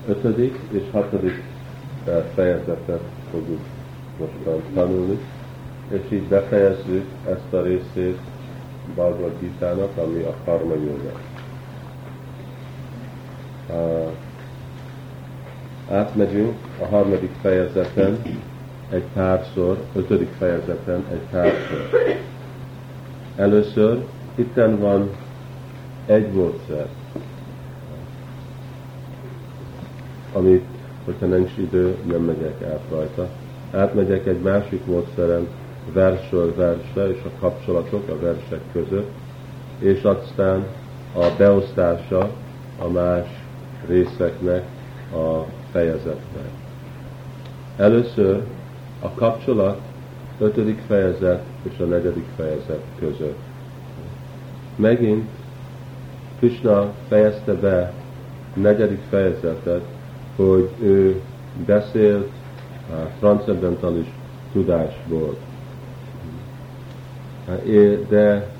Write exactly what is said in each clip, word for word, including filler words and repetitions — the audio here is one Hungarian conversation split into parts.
ötödik és hatodik fejezetet fogjuk mostan tanulni, és így befejezzük ezt a részét Bhagavad Gita-nak, ami a karma yoga. Uh, átmegyünk a harmadik fejezeten egy párszor, ötödik fejezeten egy párszor. Először itten van egy módszer, amit, hogyha nincs idő, nem megyek át rajta. Átmegyek egy másik módszeren, versről versre, és a kapcsolatok a versek között, és aztán a beosztása a más részeknek a fejezetnek. Először a kapcsolat ötödik fejezet és a negyedik fejezet között. Megint Krishna fejezte be negyedik fejezetet, hogy ő beszélt a transzendentális tudásból. De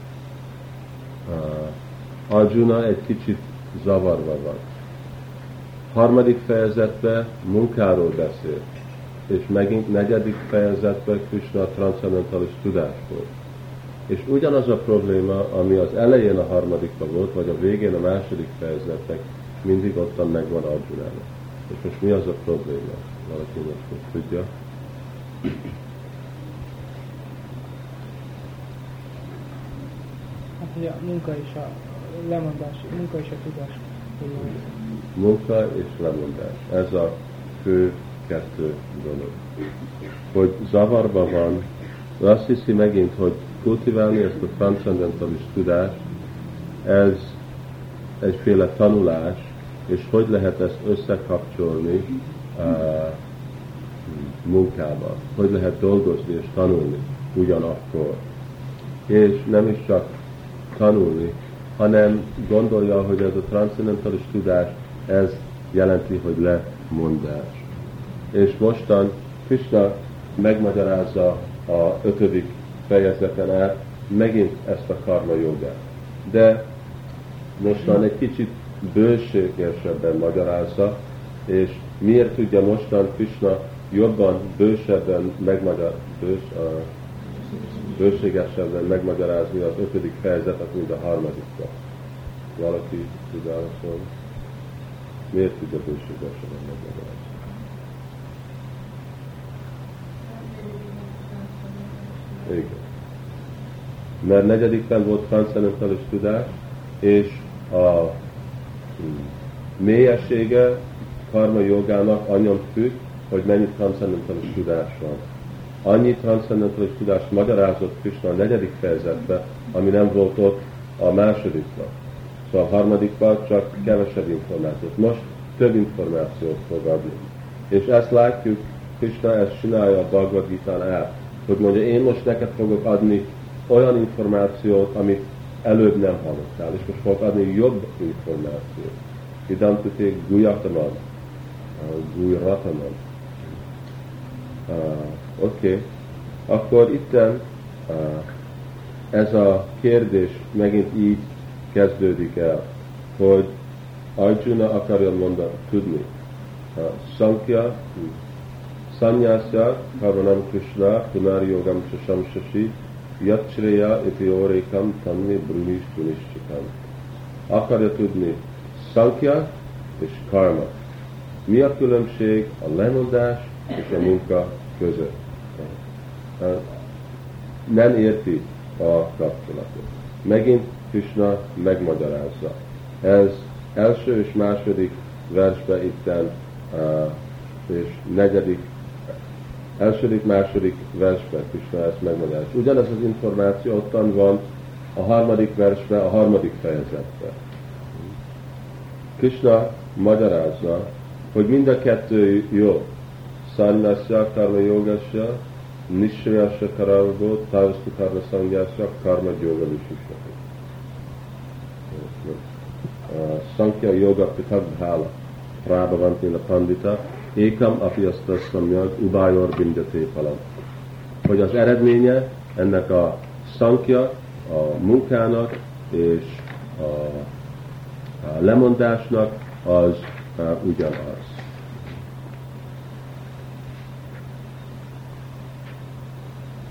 Arjuna egy kicsit zavarva van. Harmadik fejezetben munkáról beszél, és megint negyedik fejezetben Krishna a transzendentális tudásból. És ugyanaz a probléma, ami az elején a harmadikban volt, vagy a végén a második fejezetnek, mindig ottan megvan Arjunának. És most mi az a probléma? Valaki most tudja. Hát, hogy a munka és a lemondás, munka és a tudás. Munka és lemondás. Ez a fő kettő dolog. Hogy zavarba van, azt hiszi megint, hogy kultiválni ezt a transzendentális tudást, ez egyféle tanulás, és hogy lehet ezt összekapcsolni a munkával, hogy lehet dolgozni és tanulni ugyanakkor. És nem is csak tanulni, hanem gondolja, hogy ez a transzendentális tudás, ez jelenti, hogy lemondás. És mostan Krishna megmagyarázza a ötödik fejezeten át megint ezt a karma jogát. De mostan egy kicsit bőségesebben magyarázza, és miért tudja mostan Krishna jobban, bősebben megmagyar, bős, uh, bőségesebben megmagyarázni az ötödik fejezetet, mint a harmadikra. Valaki tud válaszolni? Miért tudja bőségesebben megmagyarázni? Igen. Mert negyedikben volt transzendentális tudás, és a mélyessége karma jogának annyian függ, hogy mennyi transzendentális tudás van. Annyi transzendentális tudást magyarázott Krishna a negyedik fejezetben, ami nem volt ott a másodikban. Szóval a harmadikban csak kevesebb információt. Most több információt fog adni. És ezt látjuk, Krishna ezt csinálja a Bhagavad Gitán át, hogy mondja, én most neked fogok adni olyan információt, amit előbb nem hallottál, és most fogok adni jobb információt. Idantute Guyataman, Guyarataman. Uh, Oké, okay. Akkor itten uh, ez a kérdés megint így kezdődik el, hogy Arjuna akarja mondani, tudni. Uh, Sankhya, Sanyasya, Karmanam Krishna, Punari Yogam Chasamshashi, Yatchreya Itiórékam Tanni Brunis Tuniscsikam. Akarja tudni Sankhya és Karma. Mi a különbség a lemondás és a munka között? Nem érti a kapcsolatot. Megint Krishna megmagyarázza. Ez első és második versben itten és negyedik Elsődik, második versben Krishna ezt megmagyarázza. Ugyanez az információ ottan van a harmadik versben, a harmadik fejezetben. Krishna magyarázza, hogy mind a kettő jó. Sannasya, karma yogasya, nishriyasya kararvó, tavastu karma sangyasya, karma yoga vishisya. Sankhya yoga pitag bhala, prabhavantina pandita, ékam apiasztasszamjag, ubájor bindyaté palam. Hogy az eredménye ennek a sankhya, a munkának és a, a lemondásnak az uh, ugyanaz.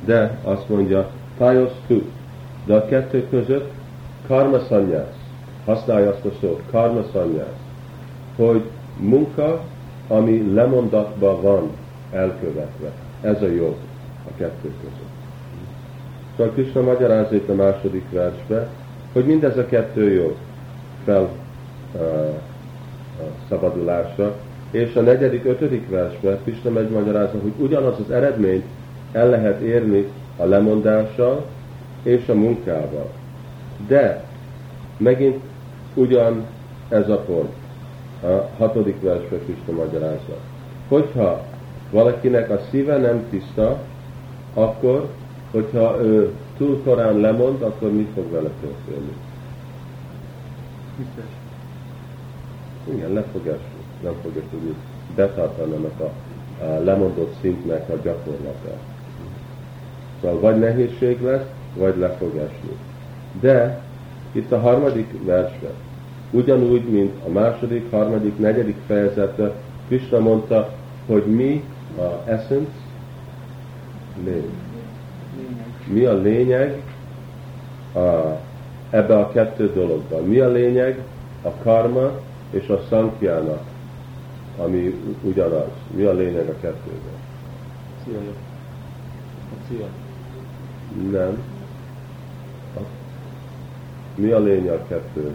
De azt mondja, tajos tu. De a kettő között karma szanyász. Használja azt a szót, karma szanyász. Hogy munka, ami lemondatban van elkövetve. Ez a jog a kettő között. Szóval Krishna magyarázza itt a második versbe, hogy mindez a kettő jog fel uh, uh, szabadulásra, és a negyedik, ötödik versben Krishna megmagyarázza, hogy ugyanaz az eredményt el lehet érni a lemondással és a munkával. De megint ugyan ez a pont. A hatodik versben Krishna magyarázza. Hogyha valakinek a szíve nem tiszta, akkor, hogyha ő túl korán lemond, akkor mi fog vele történni? Biztos. Igen, le fog esni. Nem fogja tudni betartani annak a, a lemondott szintnek a gyakorlatát. Szóval vagy nehézség lesz, vagy le fog esni. De itt a harmadik versben, ugyanúgy, mint a második, harmadik, negyedik fejezetben, Krishna mondta, hogy mi a essence, lény. Mi a lényeg a, ebbe a kettő dologban? Mi a lényeg a karma és a szankjának, ami ugyanaz? Mi a lényeg a kettőben? Célja. A cél. Nem. A, mi a lényeg a kettő?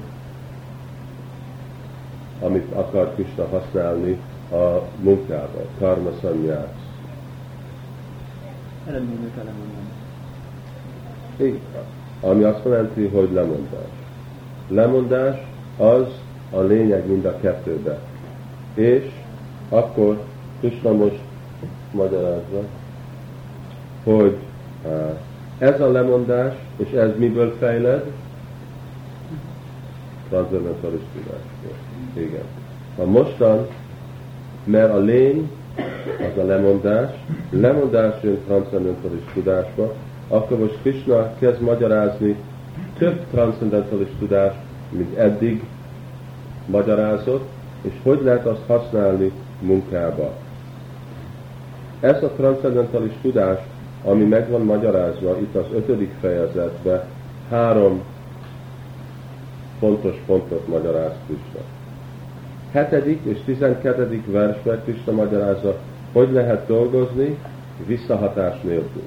Amit akar Krishna használni a munkában, karma szanyász. Eredménynek elemondani. Igen. Ami azt jelenti, hogy lemondás. Lemondás az a lényeg mind a kettőben. És akkor Krishna most magyarázza, hogy ez a lemondás, és ez miből fejled? Transzendentális tudásból. Igen. Ha mostan, mert a lény az a lemondás, lemondás jön transzendentális tudásba, akkor most Krishna kezd magyarázni több transzendentális tudást, mint eddig magyarázott, és hogy lehet azt használni munkába. Ez a transzendentális tudás, ami meg van magyarázva itt az ötödik fejezetben, három fontos pontot magyaráz Krishna. Hetedik és tizenkettedik versben Krishna magyarázza, hogy lehet dolgozni visszahatás nélkül.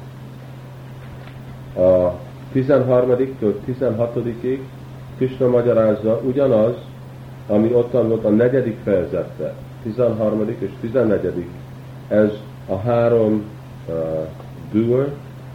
A tizenharmadiktől tizenhatodikig Krishna magyarázza ugyanaz, ami ottan volt a negyedik fejezetben. tizenharmadik és tizennegyedik. Ez a három uh, doer,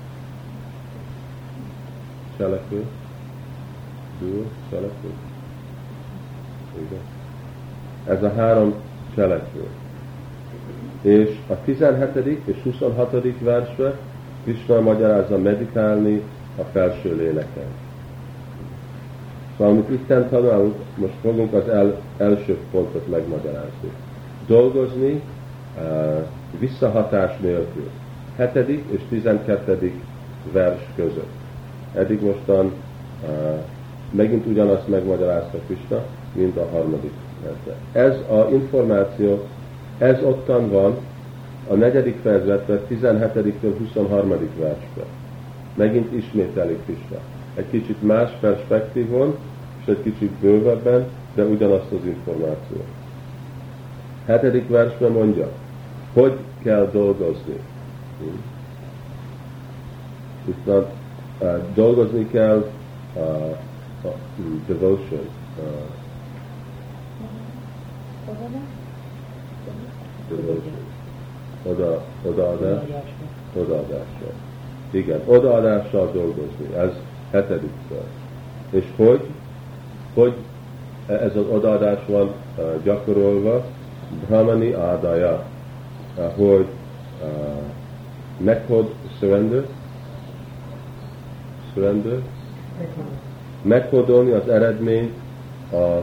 cselekvő, doer, cselekvő. Igen. Ez a három cselekvő. És a tizenhetedik és huszonhatodik versben Krishna magyarázza meditálni a felső léleken. Szóval, amit itten tanulunk, most fogunk az el, első pontot megmagyarázni. Dolgozni uh, visszahatás nélkül. Hetedik és tizenkettedik vers között. Eddig mostan uh, megint ugyanazt megmagyarázta Krishna, mint a harmadik versben. Ez az információ, ez ottan van a negyedik fejezetben, tizenhetediktől huszonharmadik versben. Megint ismételik Krishna. Egy kicsit más perspektívon, és egy kicsit bővebben, de ugyanazt az információt. Hetedik versben mondja, hogy kell dolgozni. Itt uh, dolgozni kell uh, uh, devotion. Uh, devotion. Oda, odaadás. Odaadással. Igen, odaadással dolgozni. Ez hetedik vers. És hogy? Hogy ez az odaadás van uh, gyakorolva? Brahmani ádája. Uh, hogy uh, meghod surrender. Surrender. Meghódolni az eredményt a, a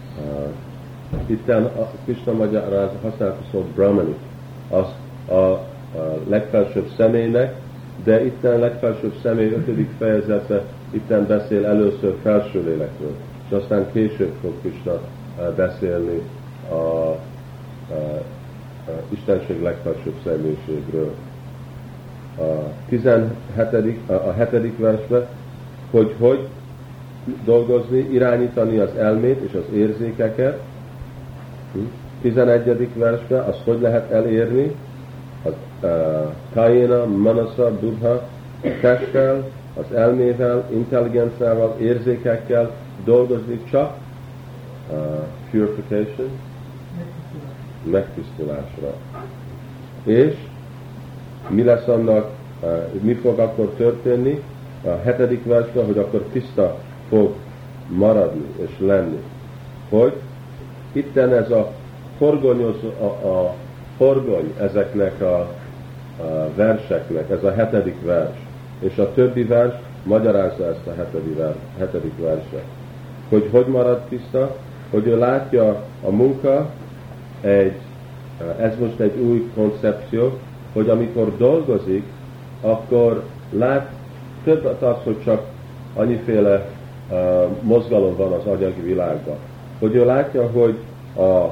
itten a Krishna magyaráz használta szót Brahmani, az a, a legfelsőbb személynek, de itten legfelsőbb személy ötödik fejezetben itten beszél először felső lélekről, és aztán később fog Krishna beszélni a, a, a Istenség legfelsőbb személyiségről. a tizenhetedik, a hetedik versben, hogy hogy dolgozni, irányítani az elmét és az érzékeket. tizenegyedik versben azt hogy lehet elérni, a kajéna, manasa, buddha, a testtel, az elmével, intelligenciával, érzékekkel dolgozni csak uh, purification, megtisztulásra. És mi lesz annak, uh, mi fog akkor történni? A hetedik versben, hogy akkor tiszta fog maradni és lenni. Hogy itten ez a horgonyozó, a, a horgony ezeknek a, a verseknek, ez a hetedik vers, és a többi vers magyarázza ezt a hetedik, vers, hetedik verset. Hogy hogy marad tiszta? Hogy ő látja a munka, egy, ez most egy új koncepció, hogy amikor dolgozik, akkor lát többet az, hogy csak annyiféle uh, mozgalom van az anyagi világban. Hogy ő látja, hogy a, a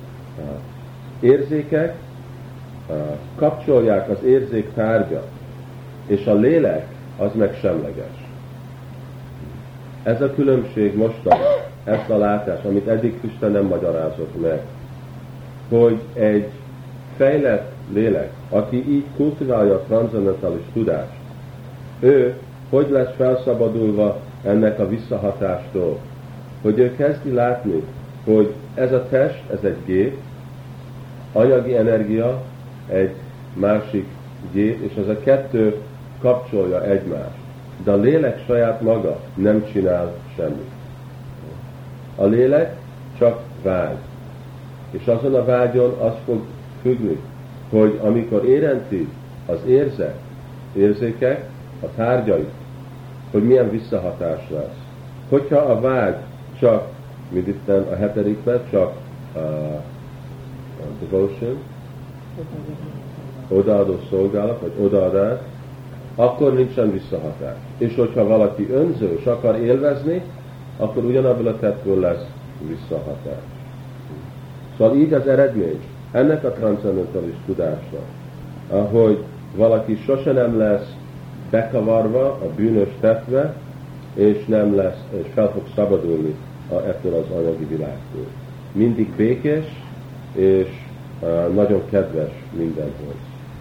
érzékek uh, kapcsolják az érzék tárgyat, és a lélek az meg semleges. Ez a különbség mostan, ezt a látás, amit eddig Isten nem magyarázott meg, hogy egy fejlett lélek, aki így kultiválja a transzendentális tudást, ő hogy lesz felszabadulva ennek a visszahatástól, hogy ő kezdi látni, hogy ez a test, ez egy gép, anyagi energia egy másik gép, és ez a kettő kapcsolja egymást. De a lélek saját maga nem csinál semmit. A lélek csak vágy. És azon a vágyon az fog függni, hogy amikor érinti az érzek, érzékek, a tárgyait, hogy milyen visszahatás lesz. Hogyha a vágy csak, mint itt a hetedikben, csak a, a devotion, odaadó szolgálat, vagy odaadás, akkor nincsen visszahatás. És hogyha valaki önző, és akar élvezni, akkor ugyanabból a tettből lesz visszahatás. Szóval így az eredmény ennek a transzendentális tudásnak, ahogy valaki sose nem lesz bekavarva a bűnös tettbe, és nem lesz, és fel fog szabadulni a, ettől az anyagi világtól. Mindig békés, és uh, nagyon kedves mindenhoz.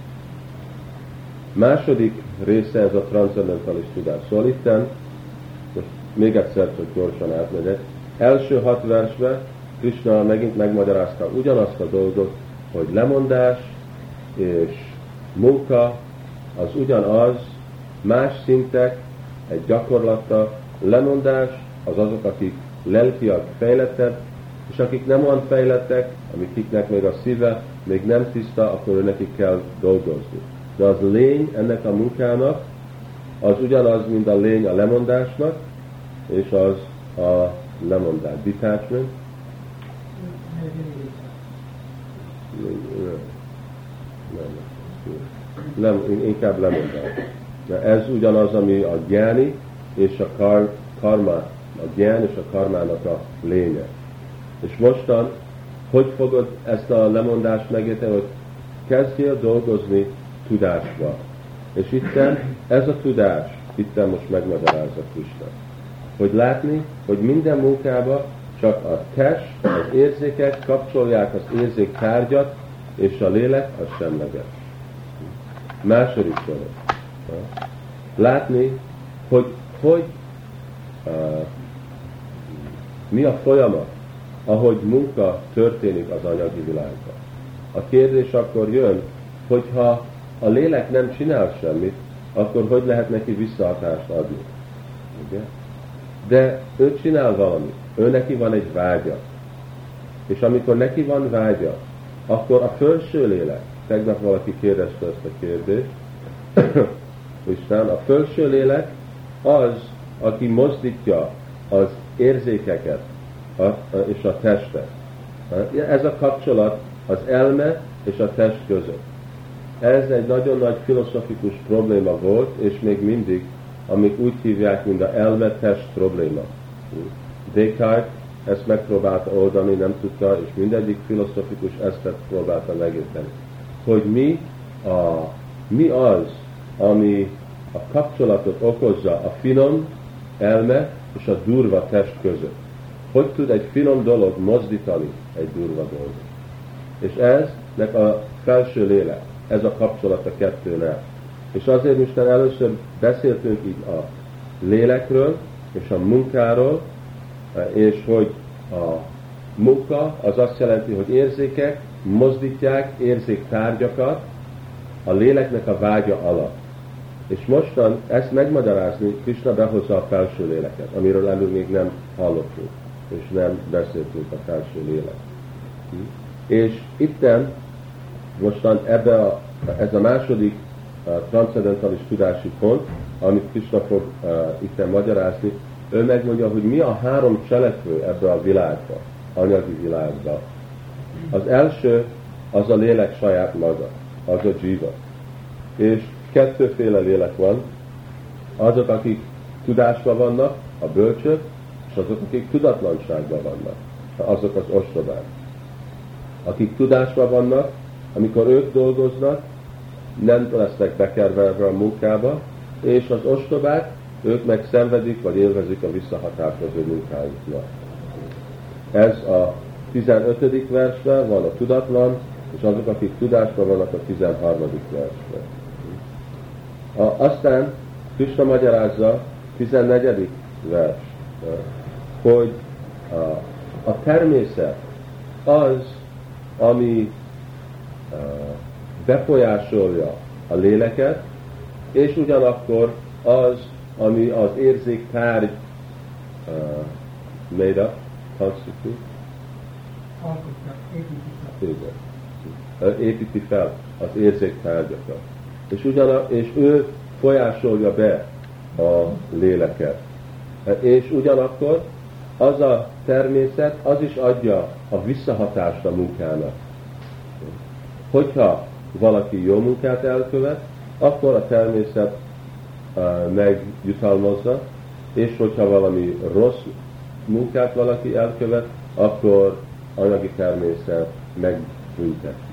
Második része ez a transzendentális tudás. Szóval itten, most még egyszer, hogy gyorsan átmegyek, első hat versben Krishna megint megmagyarázta ugyanazt a dolgot, hogy lemondás és munka az ugyanaz, más szintek, egy gyakorlata, lemondás az azok, akik lelkiak fejlettebb, és akik nem olyan fejlettek, amikiknek még a szíve még nem tiszta, akkor nekik kell dolgozni. De az lény ennek a munkának, az ugyanaz, mint a lény a lemondásnak, és az a lemondás. Detachment. Nem, inkább lemondás. De ez ugyanaz, ami a gyáni és a kar, karma, a gyán és a karmának a lénye. És mostan, hogy fogod ezt a lemondást megérteni, hogy kezdjél dolgozni tudásba. És itten ez a tudás, itten most megmagyarázza Krishna. Hogy látni, hogy minden munkában csak a test, az érzékek kapcsolják az érzék tárgyat, és a lélek az semleges. Második dolog. Látni, hogy, hogy uh, mi a folyamat, ahogy munka történik az anyagi világban. A kérdés akkor jön, hogyha a lélek nem csinál semmit, akkor hogy lehet neki visszahatást adni? Ugye? De ő csinál valamit, ő neki van egy vágya. És amikor neki van vágya, akkor a felső lélek, tegnap valaki kérdezte ezt a kérdést, Isten, a felső lélek az, aki mozdítja az érzékeket a, a, és a testet. Ez a kapcsolat az elme és a test között. Ez egy nagyon nagy filozofikus probléma volt, és még mindig, amik úgy hívják, mint a elme-test probléma. Descartes ezt megpróbálta oldani, nem tudta, és mindegyik filozofikus ezt próbálta megérteni. Hogy mi, a, mi az, ami a kapcsolatot okozza a finom elme és a durva test között. Hogy tud egy finom dolog mozdítani egy durva dolgot? És eznek a felső lélek, ez a kapcsolat a kettőnél. És azért Isten először beszéltünk így a lélekről és a munkáról, és hogy a munka az azt jelenti, hogy érzékek mozdítják érzéktárgyakat a léleknek a vágya alatt. És mostan ezt megmagyarázni, Krishna behozza a felső léleket, amiről előbb még nem hallottunk, és nem beszéltünk a felső lélek. És itten mostan ebbe a, ez a második a transzendentális tudási pont, amit Krishna fog uh, itten magyarázni, ő megmondja, hogy mi a három cselekvő ebbe a világba, anyagi világba. Az első az a lélek saját maga, az a jiva. És kettőféle lélek van, azok, akik tudásban vannak, a bölcsök, és azok, akik tudatlanságban vannak, azok az ostobák. Akik tudásban vannak, amikor ők dolgoznak, nem lesznek bekervelve a munkába, és az ostobák, ők meg szenvedik, vagy élvezik a visszahatást az ő munkájuknak. Ez a tizenötödik versben van a tudatlan, és azok, akik tudásban vannak a tizenharmadik versben. A, aztán Krishna magyarázza tizennegyedik vers, hogy a, a természet az, ami a, befolyásolja a léleket, és ugyanakkor az, ami az érzéktárgy uh, made up, constitute, építi fel az érzéktárgyakat. És, ugyan, és ő folyásolja be a léleket. És ugyanakkor az a természet, az is adja a visszahatást a munkának. Hogyha valaki jó munkát elkövet, akkor a természet uh, megjutalmazza, és hogyha valami rossz munkát valaki elkövet, akkor anyagi természet megbünteti.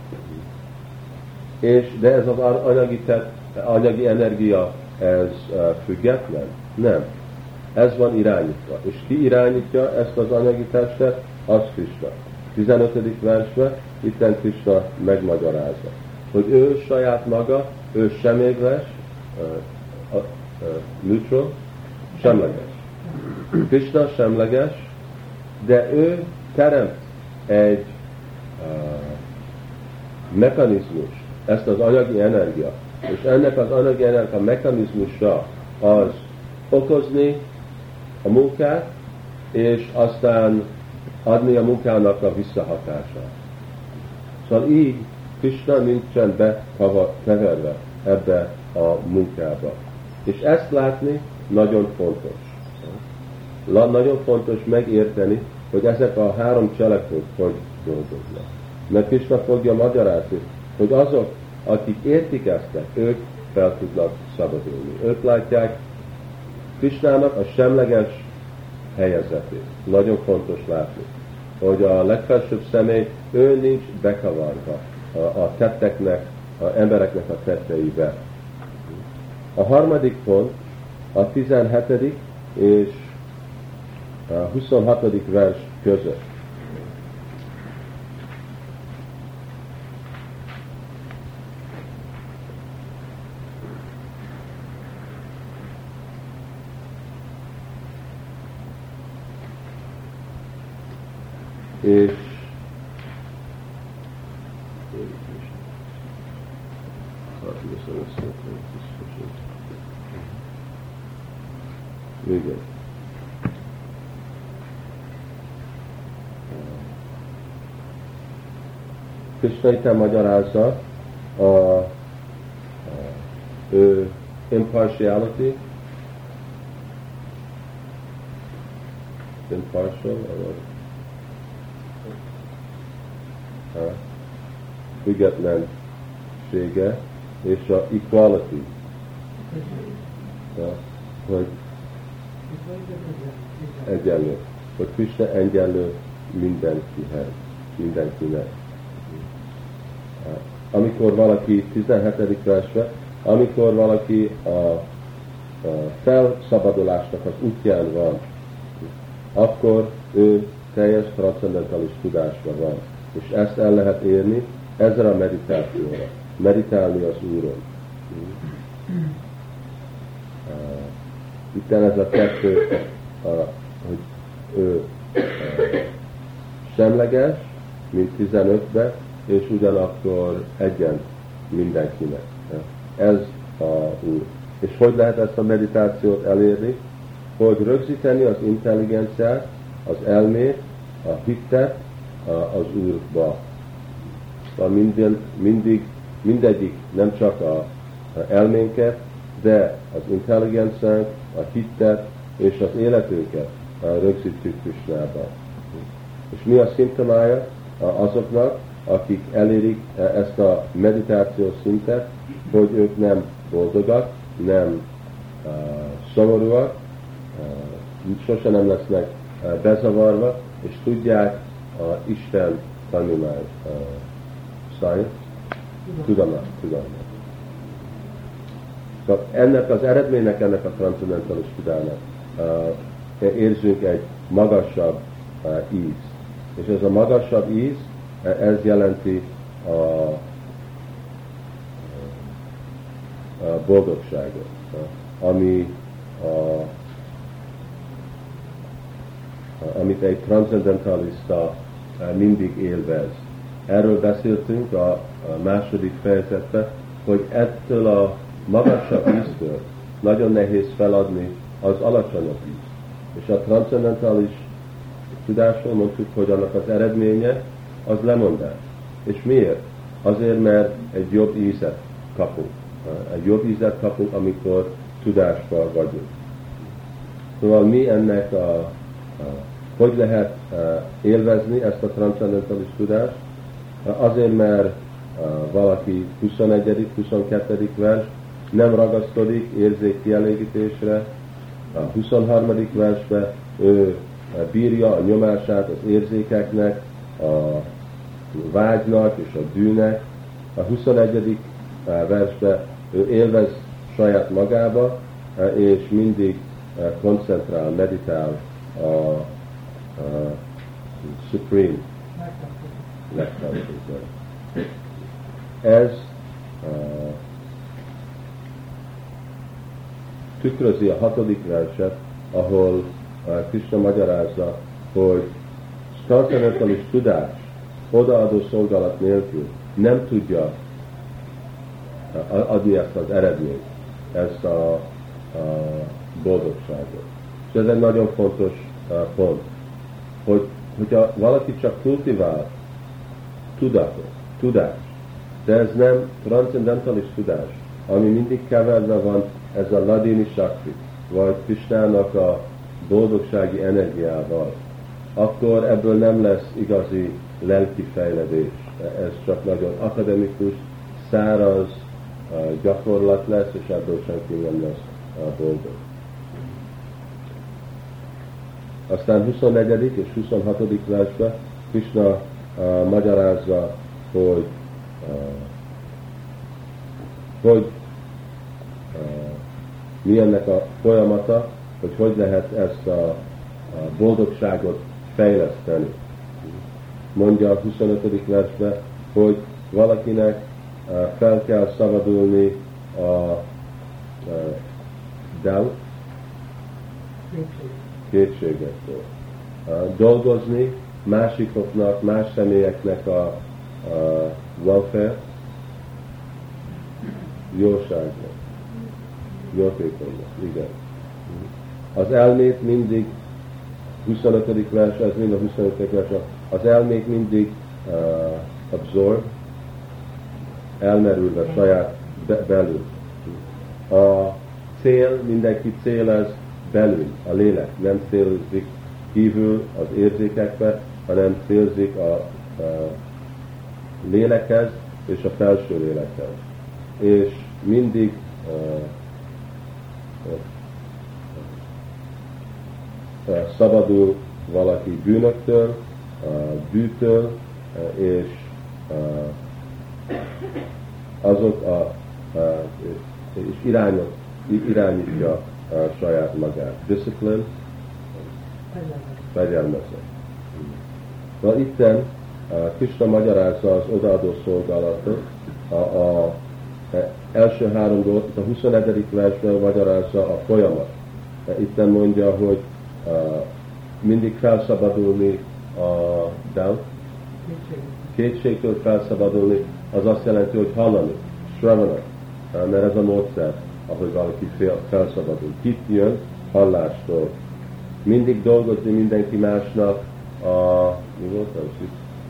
És de ez az anyagi, te, anyagi energia, ez uh, független? Nem. Ez van irányítva. És ki irányítja ezt az anyagi testet? Az Krishna. tizenötödik versben itten Krishna megmagyarázza, hogy ő saját maga, ő semleges, uh, uh, uh, neutral, semleges. Krishna semleges, de ő teremt egy uh, mechanizmus, ezt az anyagi energia, és ennek az anyagi energia mechanizmusa az okozni a munkát, és aztán adni a munkának a visszahatását. Szóval így Krishna nincsen bekeverve ebbe a munkába. És ezt látni nagyon fontos. Nagyon fontos megérteni, hogy ezek a három cselekvők hogy dolgoznak. Mert Krishna fogja magyarázni, hogy azok, akik értik ezt, ők fel tudnak szabadulni. Ők látják Krishnának a semleges helyezetét. Nagyon fontos látni, hogy a legfelsőbb személy, ő nincs bekavarva a, a tetteknek, az embereknek a tetteibe. A harmadik pont a tizenhetedik és a huszonhatodik vers között. És igen. Krishna itt magyarázza a, a ő impartiality, impartial, a függetlensége és a equality, a, hogy egyenlő, hogy Krishna egyenlő mindenkihez, mindenkinek. Amikor valaki tizenhetedik versben amikor valaki a, a felszabadulásnak az útján van, akkor ő teljes transzendentális tudásban van. És ezt el lehet érni ezzel a meditációra. Meditálni az Úron. Itt ez a kettő, hogy ő semleges, mint tizenötben, és ugyanakkor egyen mindenkinek. Ez a Úr. És hogy lehet ezt a meditációt elérni? Hogy rögzíteni az intelligenciát, az elmét, a hittet az Úrba. Szóval minden, mindig, mindegyik nem csak a elménket, de az intelligenciánk, a hittet és az életünket rögzítjük Krisnába. És mi a szimptomája azoknak, akik elérik ezt a meditációs szintet, hogy ők nem boldogak, nem uh, szomorúak, uh, sose nem lesznek uh, bezavarva, és tudják uh, Isten tanulmány, uh, science, tudomány, tudomány. Szóval ennek az eredménynek, ennek a transzendentális tudának uh, érzünk egy magasabb uh, íz. És ez a magasabb íz, ez jelenti a, a boldogságot, ami a, amit egy transzendentalista mindig élvez. Erről beszéltünk a, a második fejezetben, hogy ettől a magasabb íztől nagyon nehéz feladni az alacsonyabb íz. És a transzendentális tudásról mondtuk, hogy annak az eredménye az lemondás. És miért? Azért, mert egy jobb ízet kapunk. Egy jobb ízet kapunk, amikor tudásban vagyunk. Szóval mi ennek a, a hogy lehet élvezni ezt a transzendentális tudást? Azért, mert valaki huszonegyedik huszonkettődik vers nem ragaszkodik érzék kielégítésre, a huszonharmadik versben ő bírja a nyomását az érzékeknek, a vágynak és a dűnek. A huszonegyedik versben ő élvez saját magába, és mindig koncentrál, meditál a, a Supreme legfelsőkben. Ez uh, tükrözi a hatodik verset, ahol uh, Krishna magyarázza, hogy transzendentális tudás odaadó szolgálat nélkül nem tudja uh, adni ezt az eredményt, ezt a, a boldogságot. És ez egy nagyon fontos uh, pont, hogy hogyha valaki csak kultivál tudatot, tudást, de ez nem transzendentális tudás, ami mindig keverve van ez a ladini sakti, vagy Krishnának a boldogsági energiával, akkor ebből nem lesz igazi lelki fejledés. Ez csak nagyon akademikus, száraz gyakorlat lesz, és ebből senki nem lesz boldog. Aztán huszonnegyedik és huszonhatodik versben Krishna uh, magyarázza, hogy uh, hogy uh, mi ennek a folyamata, hogy hogy lehet ezt a, a boldogságot fejleszteni. Mondja a huszonötödik versben, hogy valakinek uh, fel kell szabadulni a uh, doubt, kétségektől. Uh, dolgozni másikoknak, más személyeknek a, a welfare, jóságnak, jótékonynak, igen. Az elmét mindig, huszonötödik vers, ez mind a huszonötödik vers, az elmét mindig uh, absorb, elmerülve saját be, belül. A cél, mindenki cél ez belül, a lélek, nem célzik kívül az érzékekbe, hanem célzik a, a lélekhez és a felső lélekhez. És mindig uh, uh, szabadul valaki bűnöktől, uh, bűtől, uh, és uh, azok a, uh, és irányot, irányítja a saját magát. Discipline, fegyelmezett. Na itten Krishna magyarázza az odaadó szolgálatot, a, a, a első három dolgot, a huszonegyedik versben magyarázza a folyamat. Itten mondja, hogy a, mindig felszabadulni a doubt, kétségtől felszabadulni, az azt jelenti, hogy hallani, sravana, mert ez a módszer, ahogy valaki felszabadul. Itt jön hallástól. Mindig dolgozni mindenki másnak a... mi volt az?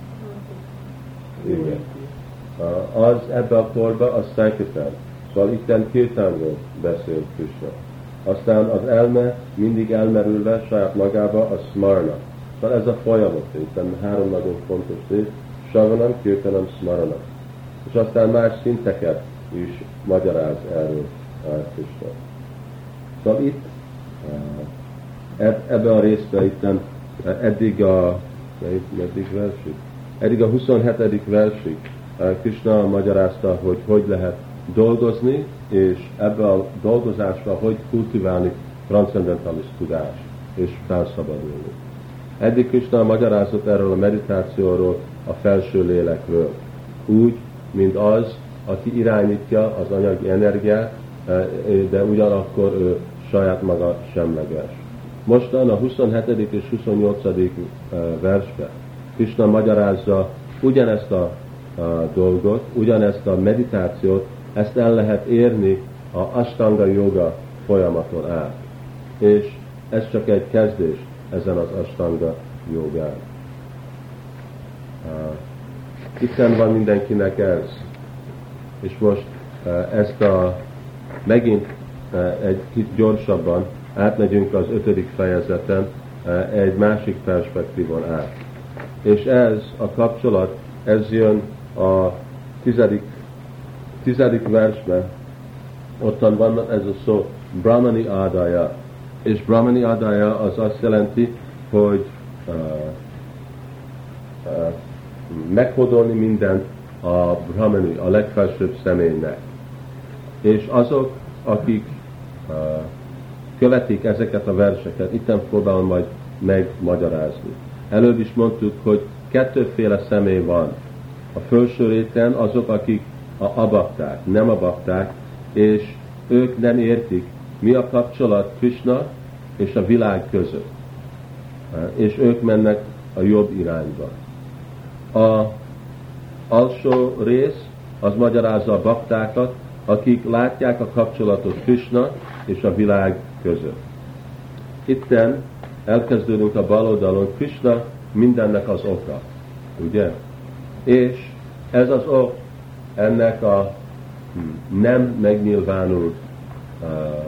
Igen. Az ebbe a korba az Sankirtan. Szóval itten kirtánról beszél Krishna. Aztán az elme mindig elmerülve saját magába a smarna. Szóval ez a folyamat, itten három nagyon fontos rész, Shravanam, Kirtanam, Smaranam. És aztán más szinteket is magyaráz erről Krishna. Szóval itt ebben a részben itten eddig a eddig versig? Eddig a huszonhetedik versig Krishna magyarázta, hogy hogy lehet dolgozni, és ebben a dolgozásban hogy kultiválni transzendentális tudást, és felszabadulni. Eddig Krishna magyarázott erről a meditációról, a felső lélekről. Úgy, mint az, aki irányítja az anyagi energiát, de ugyanakkor ő saját maga semleges. Mostan a huszonhetedik és huszonnyolcadik versben Krishna magyarázza ugyanezt a, a dolgot, ugyanezt a meditációt, ezt el lehet érni a Ashtanga Yoga folyamaton át. És ez csak egy kezdés ezen az Ashtanga Yogán. Itten van mindenkinek ez. És most ezt a megint egy kicsit gyorsabban átmegyünk az ötödik fejezeten egy másik perspektívon át. És ez a kapcsolat, ez jön a tizedik, tizedik versben, ottan van ez a szó, Brahmani Adaya. És Brahmani Adaya az azt jelenti, hogy uh, uh, meghódolni mindent a Brahmani, a legfelsőbb személynek. És azok, akik uh, követik ezeket a verseket, itten próbálom majd megmagyarázni. Előbb is mondtuk, hogy kettőféle személy van. A felső réten azok, akik a abakták, nem a bakták, és ők nem értik, mi a kapcsolat Krishna és a világ között. És ők mennek a jobb irányba. A alsó rész az magyarázza a baktákat, akik látják a kapcsolatot Krishna és a világ között. Itten elkezdődünk a bal oldalon, Krishna mindennek az oka, ugye? És ez az ok, ennek a nem megnyilvánult uh,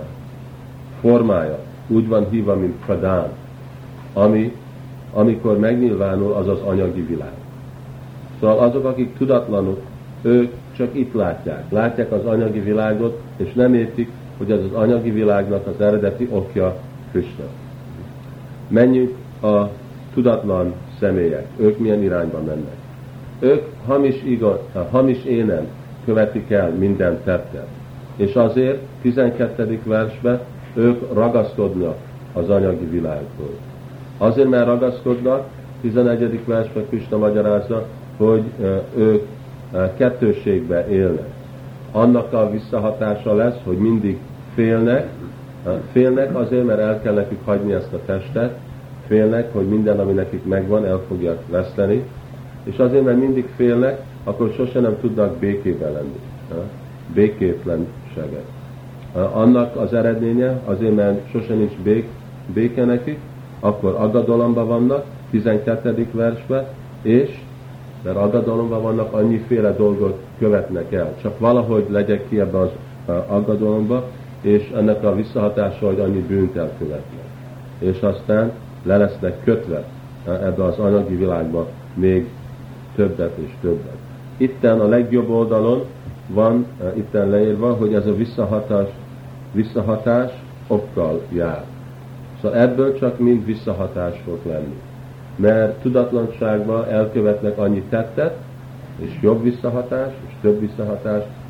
formája, úgy van hívva, mint pradán, ami, amikor megnyilvánul, az az anyagi világ. Szóval azok, akik tudatlanok, ők csak itt látják. Látják az anyagi világot, és nem értik, hogy ez az anyagi világnak az eredeti okja Krishna. Menjünk a tudatlan személyek. Ők milyen irányba mennek. Ők hamis, igaz, hamis énen követik el minden tettet. És azért tizenkettedik versben ők ragaszkodnak az anyagi világból. Azért, mert ragaszkodnak, tizenegyedik versben Krishna magyarázza, hogy ők kettősségbe élnek. Annak a visszahatása lesz, hogy mindig félnek, félnek azért, mert el kell nekik hagyni ezt a testet, félnek, hogy minden, ami nekik megvan, el fogják veszteni, és azért, mert mindig félnek, akkor sosem nem tudnak békében lenni. Békétlenséget. Annak az eredménye, azért, mert sosem nincs bék, béke nekik, akkor aggodalomban vannak, tizenkettedik versben, és mert aggodalomban vannak, annyiféle dolgot követnek el. Csak valahogy legyek ki ebbe az aggodalomba, és ennek a visszahatása, hogy annyi bűnt elkövetnek. És aztán le lesznek kötve ebbe az anyagi világba még többet és többet. Itten a legjobb oldalon van itten leírva, hogy ez a visszahatás, visszahatás okkal jár. Szóval ebből csak mind visszahatás fog lenni. Mert tudatlanságban elkövetnek annyi tettet, és jobb visszahatás, és több visszahatás,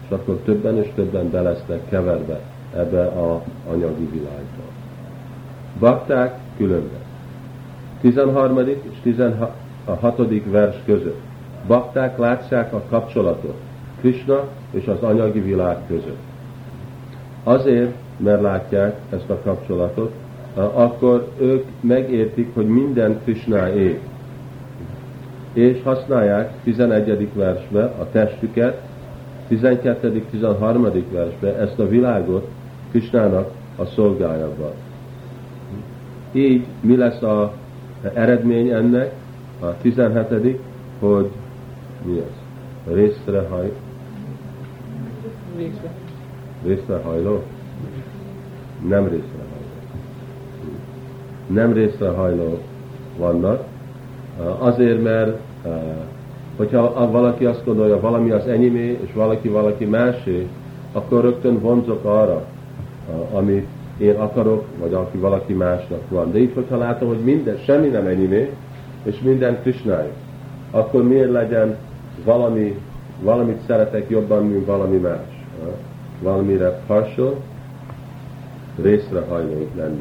és akkor többen és többen be lesznek keverve ebbe az anyagi világba. Bakták különben. tizenharmadik és tizenhatodik vers között. Bakták látják a kapcsolatot Krishna és az anyagi világ között. Azért, mert látják ezt a kapcsolatot, akkor ők megértik, hogy minden Krishnáé. És használják tizenegyedik versbe a testüket, tizenkettedik tizenharmadik versbe ezt a világot Krishnának a szolgájában. Így mi lesz az eredmény ennek? A tizenhetedik, hogy mi ez? Részrehaj... Részre. Részrehajló? Nem részrehajló. Nem részrehajló vannak. Azért, mert hogyha valaki azt gondolja, valami az enyémé, és valaki valaki másé, akkor rögtön vonzok arra, amit én akarok, vagy aki valaki másnak van. De így, hogyha látom, hogy minden, semmi nem enyémé, és minden Krishnáé, akkor miért legyen valami, valamit szeretek jobban, mint valami más? Valamire partial, részrehajló lenni.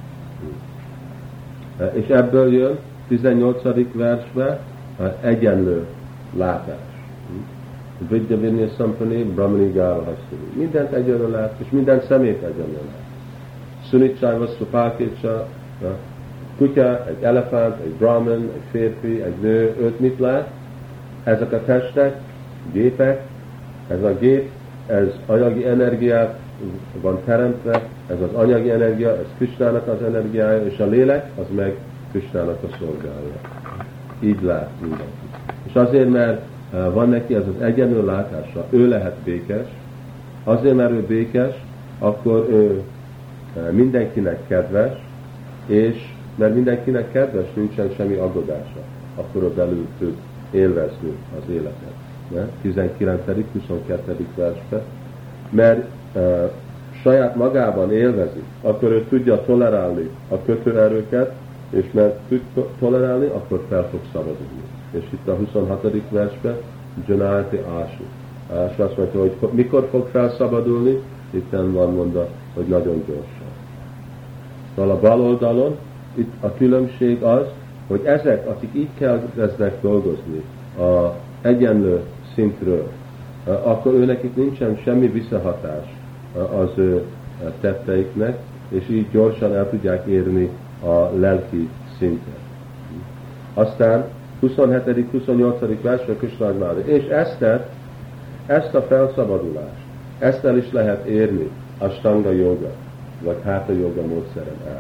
És ebből jön tizennyolcadik versben egyenlő látás. Vidya Vinya Sampani, Brahmani Gálhasztani. Mindent egyenlő lát, és minden szemét egyenlő lát. Sunicsájva, Szupákécsa, kutya, egy elefánt, egy brahman, egy férfi, egy nő, őt mit lát? Ezek a testek, gépek, ez a gép, ez anyagi energiát van teremtve, ez az anyagi energia, ez Krishnának az energiája, és a lélek, az meg Krishnának a szolgálja. Így lát mindenki. És azért, mert van neki ez az egyenlő látása, ő lehet békes, azért, mert ő békes, akkor ő mindenkinek kedves, és mert mindenkinek kedves, nincsen semmi aggodása, akkor ő belül tud élvezni az életet. Ne? tizenkilencedik huszonkettő versben, mert uh, saját magában élvezi, akkor ő tudja tolerálni a kötőerőket, és mert tud tolerálni, akkor fel fog szabadulni. És itt a huszonhatodik versben Janárti Ásu. Ásu azt mondja, hogy mikor fog felszabadulni, itt van mondva, hogy nagyon gyorsan. Szóval a bal oldalon itt a különbség az, hogy ezek, akik így kezdnek dolgozni a egyenlő szintről, akkor őnekik nincsen semmi visszahatás az ő tetteiknek, és így gyorsan el tudják érni a lelki szintet. Aztán huszonhetedik huszonnyolcadik versre Krishna Mára. És ezt, ezt a felszabadulást, ezt el is lehet érni Ashtanga joga, vagy Hatha joga módszeren el.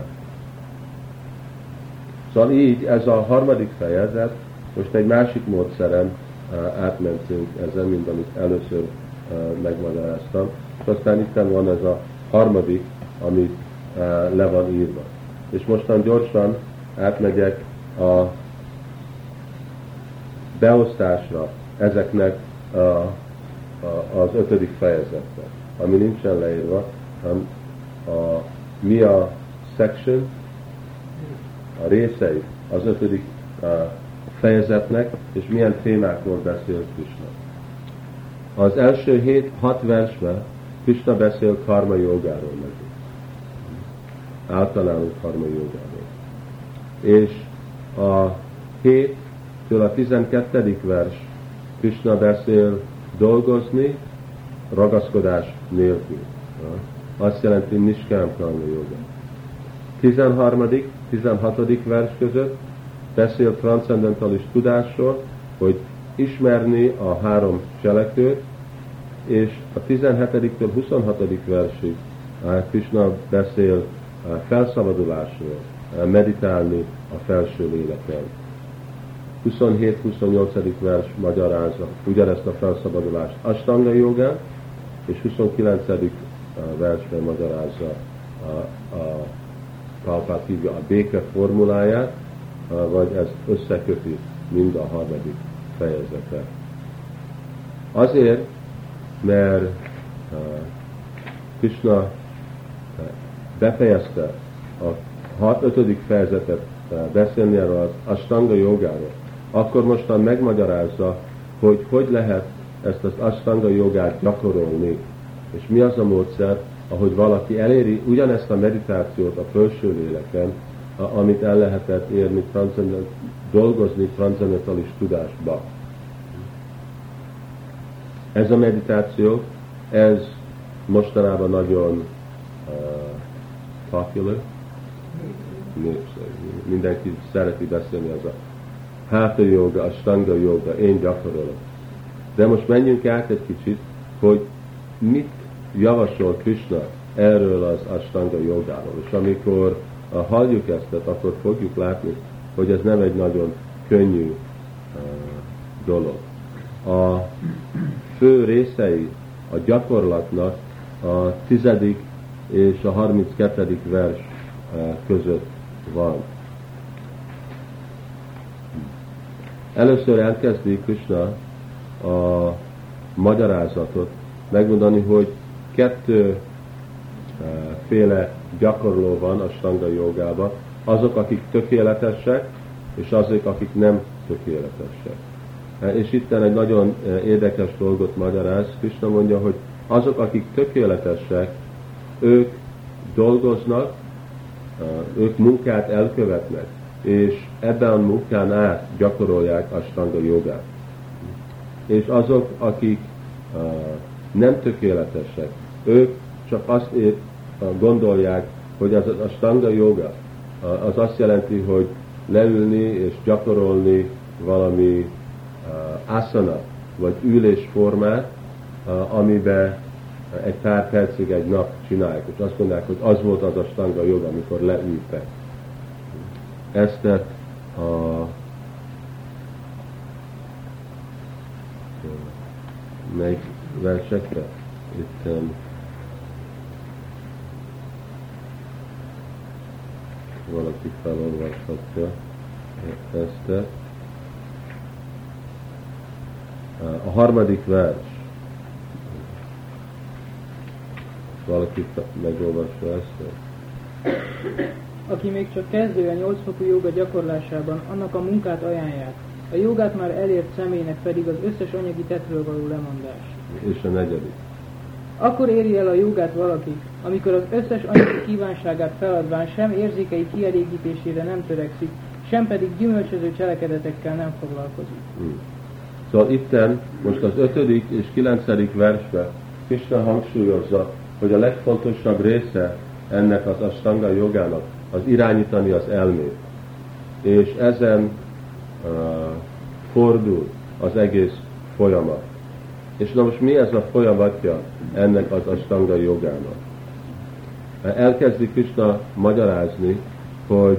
Szóval így ez a harmadik fejezet, most egy másik módszeren uh, átmentünk ezen, mint amit először uh, megmagyaráztam. És aztán itt van ez a harmadik, amit uh, le van írva. És mostan gyorsan átmegyek a beosztásra ezeknek a, a, az ötödik fejezetben, ami nincsen leírva, hanem a, mi a section, a részei az ötödik a fejezetnek, és milyen témákról beszél Krishna. Az első hét, hat versben Krishna beszél karma jogáról meg. Általános karma jogáról. És a héttől a tizenkettedik vers Krishna beszél dolgozni ragaszkodás nélkül. Azt jelenti niskám karma joga. tizenharmadik tizenhatodik vers között beszél transzcendentális tudásról, hogy ismerni a három cselekvőt, és a tizenhetedik huszonhatodik versig Krishna beszél felszabadulásról, meditálni a felső léleken. huszonhét huszonnyolcadik vers magyarázza ugyanezt a felszabadulást Ashtanga jogán, és huszonkilencedik versben magyarázza a, a Kalpát hívja a béke formuláját, vagy ez összeköti mind a harmadik fejezetet. Azért, mert Krishna befejezte a ötödik fejezetet beszélni erről az Ashtanga jogáról, akkor mostan megmagyarázza, hogy hogy lehet ezt az Ashtanga jogát gyakorolni. És mi az a módszer, ahogy valaki eléri ugyanezt a meditációt a felső léleken, amit el lehetett érni, dolgozni transzendentális tudásba. Ez a meditáció, ez mostanában nagyon uh, popular, népszerű. Mindenki szereti beszélni az a Hatha joga, Ashtanga joga, én gyakorolok. De most menjünk át egy kicsit, hogy mit javasol Krishna erről az Ashtanga jogáról. És amikor uh, halljuk ezt, akkor fogjuk látni, hogy ez nem egy nagyon könnyű uh, dolog. A fő részei a gyakorlatnak a tizedik és a harminckettedik vers uh, között van. Először elkezdi Krishna a magyarázatot megmondani, hogy kettő uh, féle gyakorló van a Ashtanga jogában, azok, akik tökéletesek, és azok, akik nem tökéletesek. Uh, és itt egy nagyon uh, érdekes dolgot magyaráz. Krishna mondja, hogy azok, akik tökéletesek, ők dolgoznak, uh, ők munkát elkövetnek, és ebben a munkán át gyakorolják Ashtanga jogát. És azok, akik uh, nem tökéletesek, ők csak azt ér, uh, gondolják, hogy az Ashtanga joga, uh, az azt jelenti, hogy leülni és gyakorolni valami uh, asana, vagy ülésformát, uh, amiben egy pár percig egy nap csinálják, és azt mondják, hogy az volt az Ashtanga joga, amikor leültek. Ezt a melyik versekre? Itt um, valaki felolvashatja ezt. A harmadik vers. Valaki megolvassa ezt? Aki még csak kezdő a nyolcfokú jóga gyakorlásában, annak a munkát ajánlják. A jogát már elért személynek pedig az összes anyagi tettről való lemondás. És a negyedik. Akkor éri el a jogát valaki, amikor az összes anyagi kívánságát feladván sem érzékei kielégítésére nem törekszik, sem pedig gyümölcsöző cselekedetekkel nem foglalkozik. Hmm. Szóval itten most az ötödik és kilencedik versben Krishna hangsúlyozza, hogy a legfontosabb része ennek az Ashtanga jogának az irányítani az elmét. És ezen uh, fordul az egész folyamat. És na most mi ez a folyamatja ennek az Ashtanga jogának? Elkezdi Krishna magyarázni, hogy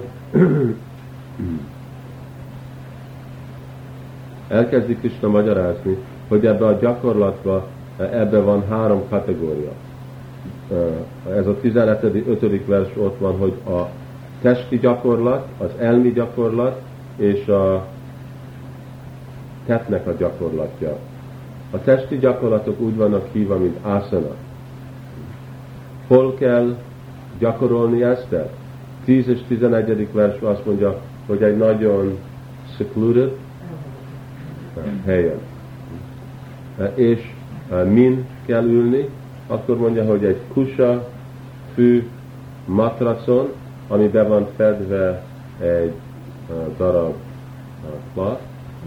elkezdi Krishna magyarázni, hogy ebbe a gyakorlatba ebbe van három kategória. Ez a tizenötödik vers ott van, hogy a testi gyakorlat, az elmi gyakorlat és a tettnek a gyakorlatja. A testi gyakorlatok úgy vannak hívva, mint asana. Hol kell gyakorolni ezt? tíz és tizenegyedik vers azt mondja, hogy egy nagyon secluded helyen. És min kell ülni, akkor mondja, hogy egy kusa, fű, matracon, ami be van fedve egy uh, darab uh, plat.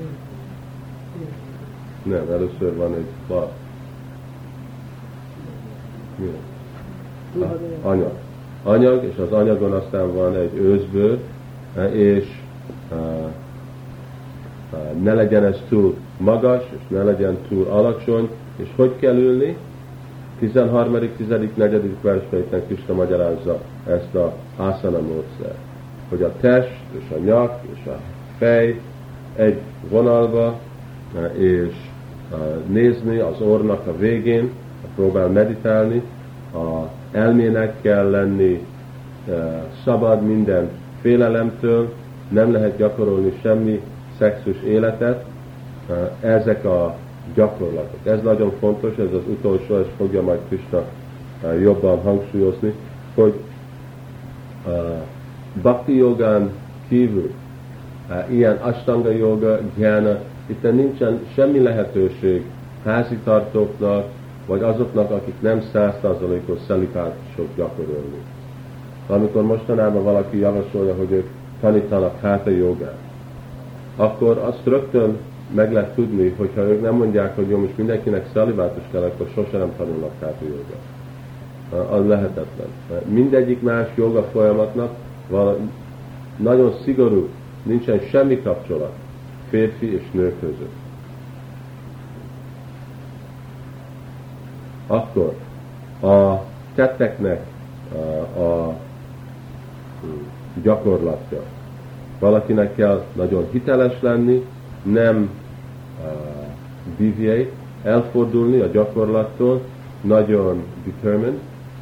Nem, először van egy plat. Mi? Ah, anyag. Anyag, és az anyagon aztán van egy őszbőr, és uh, uh, ne legyen ez túl magas, és ne legyen túl alacsony, és hogy kell ülni? tizenharmadik, tizedik, negyedik versben itt Krishna magyarázza ezt a asana módszer, hogy a test és a nyak és a fej egy vonalba, és nézni az orrnak a végén, próbál meditálni, a elmének kell lenni szabad minden félelemtől, nem lehet gyakorolni semmi szexus életet, ezek a gyakorlatok. Ez nagyon fontos, ez az utolsó, és fogja majd Krishna jobban hangsúlyozni, hogy uh, bhakti jogán kívül uh, ilyen ashtanga joga, gyána, itt nincsen semmi lehetőség házitartóknak, vagy azoknak, akik nem száz százalékos szelipátusok gyakorolni. Amikor mostanában valaki javasolja, hogy ők tanítanak hatha jogát, akkor azt rögtön meg lehet tudni, hogyha ők nem mondják, hogy jó, most mindenkinek szelibátus kell, akkor sosem nem tanulnak hatha jogát. Az lehetetlen. Mindegyik más joga folyamatnak van nagyon szigorú, nincsen semmi kapcsolat férfi és nő között. Akkor a tetteknek a, a gyakorlatja. Valakinek kell nagyon hiteles lenni, nem uh, deviate, elfordulni a gyakorlattól, nagyon determined,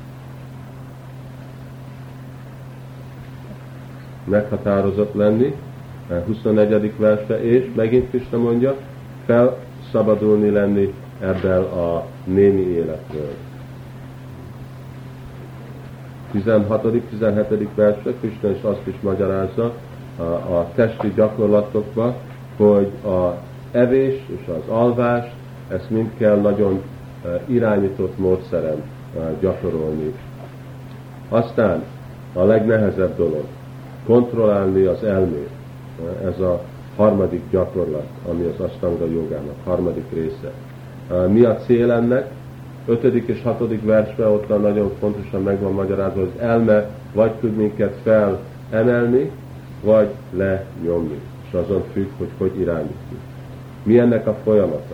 meghatározott lenni, huszonnegyedik versbe, és megint Krishna mondja, felszabadulni lenni ebből a némi életről. tizenhatodik tizenhetedik versbe Krishna is azt is magyarázza a, a testi gyakorlatokban, hogy az evés és az alvás, ezt mind kell nagyon irányított módszeren gyakorolni. Aztán a legnehezebb dolog, kontrollálni az elmét. Ez a harmadik gyakorlat, ami az Ashtanga jogának harmadik része. Mi a cél ennek? ötödik és hatodik versben ott nagyon fontosan meg van magyarázva, hogy az elme vagy tud minket felemelni, vagy lenyomni. És azon függ, hogy hogy irányítjuk. Mi ennek a folyamata?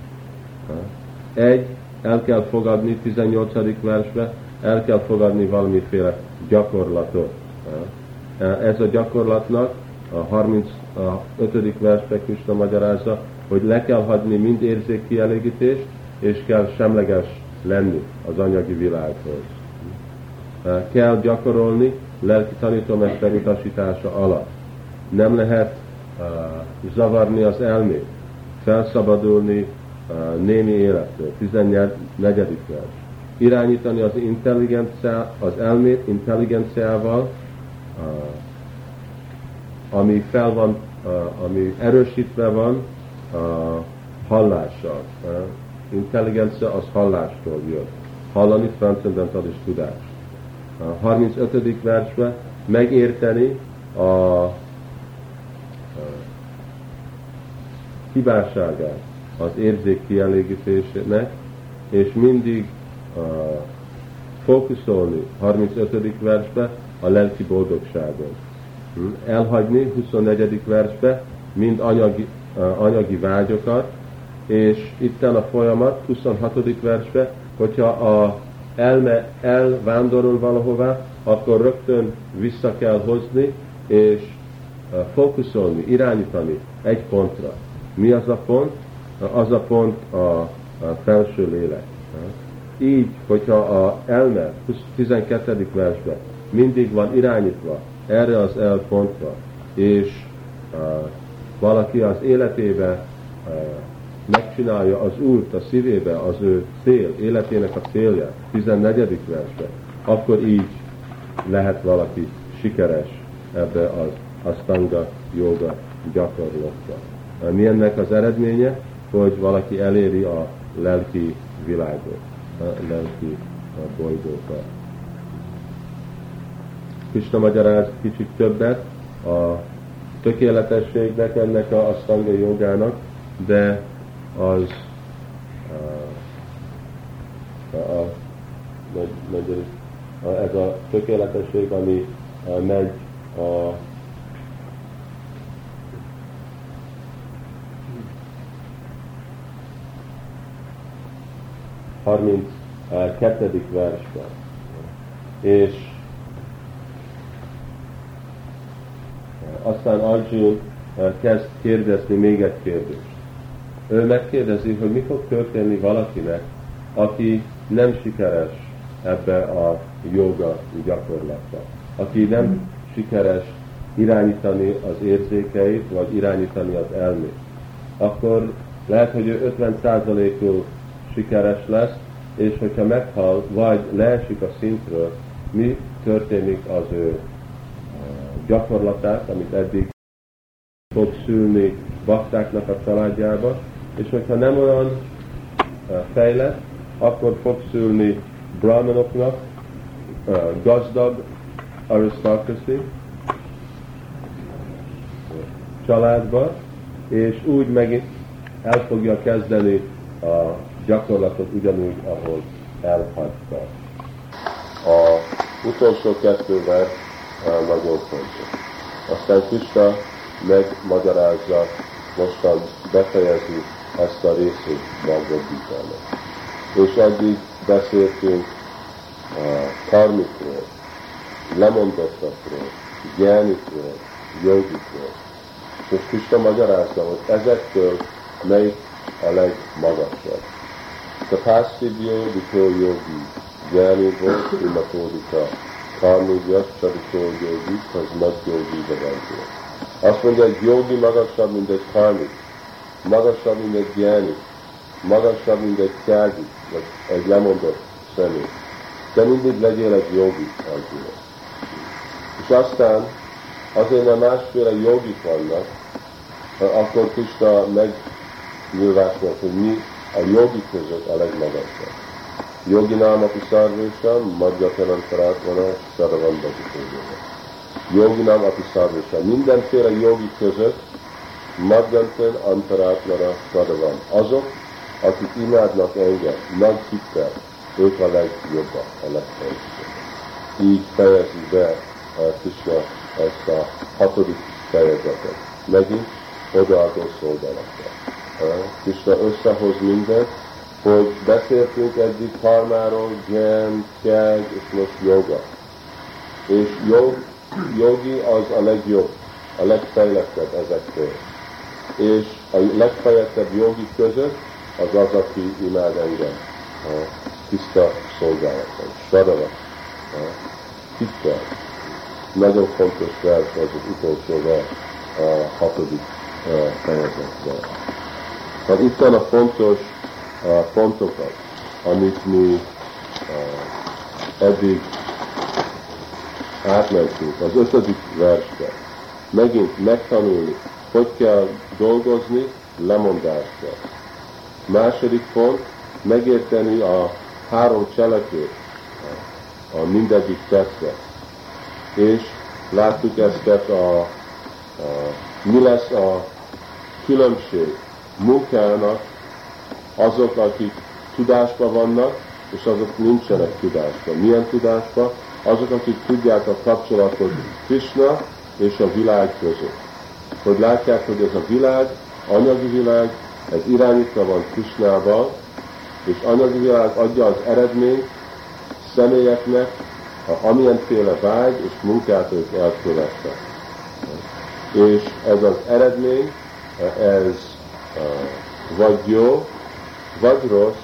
Egy, el kell fogadni, tizennyolcadik versben, el kell fogadni valamiféle gyakorlatot. Ez a gyakorlatnak a harmincötödik versben Krishna magyarázza, hogy le kell hagyni mind érzékkielégítést, és kell semleges lenni az anyagi világhoz. Kell gyakorolni lelki tanítómester utasítása alatt. Nem lehet uh, zavarni az elmét, felszabadulni uh, némi életről. tizennegyedik vers. Irányítani az intelligencia, az elmét intelligenciával, uh, ami fel van, uh, ami erősítve van uh, hallással. Uh, intelligencia az hallástól jön. Hallani transzendentális tudás. A harmincötödik versben megérteni a, a hibásságát az érzék kielégítésének, és mindig a, fókuszolni harmincötödik versben a lelki boldogságon. Elhagyni huszonnegyedik versben mind anyagi, anyagi vágyokat, és itten a folyamat huszonhatodik versben, hogyha a elme elvándorol valahová, akkor rögtön vissza kell hozni, és fókuszolni, irányítani egy pontra. Mi az a pont? Az a pont a, a felső lélek. Így, hogyha a elme tizenkettedik versben mindig van irányítva erre az el pontra, és uh, valaki az életébe uh, megcsinálja az Úrt a szívébe, az ő cél, életének a célját, tizennegyedik versben, akkor így lehet valaki sikeres ebbe az Ashtanga joga gyakorlatba. Mi ennek az eredménye? Hogy valaki eléri a lelki világot, a lelki bolygókat. Krishna magyaráz kicsit többet a tökéletességnek, ennek a Ashtanga jogának, de az a, a, a, a, ez a tökéletesség, ami a, megy a harminckettedik versben. És aztán Arjuna kezd kérdezni még egy kérdést. Ő megkérdezi, hogy mi fog történni valakinek, aki nem sikeres ebbe a joga gyakorlatba. Aki nem sikeres irányítani az érzékeit, vagy irányítani az elmét. Akkor lehet, hogy ő ötven százalékul sikeres lesz, és hogyha meghal, vagy leesik a szintről, mi történik az ő gyakorlatát, amit eddig fog szülni baktáknak a családjába, és hogyha nem olyan fejlett, akkor fog szülni brahmanoknak gazdag aristocracy családba, és úgy megint el fogja kezdeni a gyakorlatot ugyanúgy, ahol elhagyta. A utolsó kettő vers nagyon fontos. Aztán Krishna megmagyarázza, mostan befejezi ezt a részét Bhagavad Gita-nak. És eddig beszéltünk a karmikról, lemondottakról, gyánikról, jogikról. És Krishna magyarázza, hogy ezektől melyik a legmagasabb. Tapasztibjó, ditó jogi, gyánibó, imatódika, karmidjas, csabitó jogi, az nagyjogi bevágó. Azt mondja, egy jogi magasabb, mint egy karmik, magasabb, mint egy gyánik, magasabb, mint egy tyági, vagy egy lemondott személy. De mindig legyél egy jogi, Arjuna. És aztán azért, mert másféle jogik vannak, akkor Krishna megnyilvánított, hogy mi a jogi között a legmagasabb. Jogi námapi szarvésam, madjatelan parátmana, saravan bazitózóra. Jogi námapi szarvésam. Mindenféle jogi között madjantelen antarátmana saravan. Azok, akik imádnak engem, nagy hittel, ők a legjobbak, a legfontosabb. Így fejezi be Krishna ezt a hatodik fejezetet. Megint odaadó szolgálatra. Krishna összehoz mindent, hogy beszéltünk eddig karmáról, gyán, tyág, és most joga. És jog, jogi az a legjobb, a legfejlettebb ezektől. És a legfejlettebb jogi között az az, aki imád engem. A tiszta szolgálaton. Sadava. Hittel. Nagyon fontos vers az az utolsó vers a hatodik fejezetben. Hát itt van a fontos uh, pontokat, amit mi uh, eddig átmentünk. Az ötödik versben megint megtanulni, hogy kell dolgozni lemondással. Második pont, megérteni a három cselekvőt, a mindegyik tettre. És láttuk ezt a, a mi lesz a különbség munkának azok, akik tudásban vannak, és azok nincsenek tudásban. Milyen tudásban? Azok, akik tudják a kapcsolatot Krishna és a világ között. Hogy látják, hogy ez a világ, anyagi világ, ez irányítva van Krishnával, és anyagi világ adja az eredményt személyeknek, amilyenféle vágy és munkát ők elkövettek. És ez az eredmény, ez vagy jó, vagy rossz,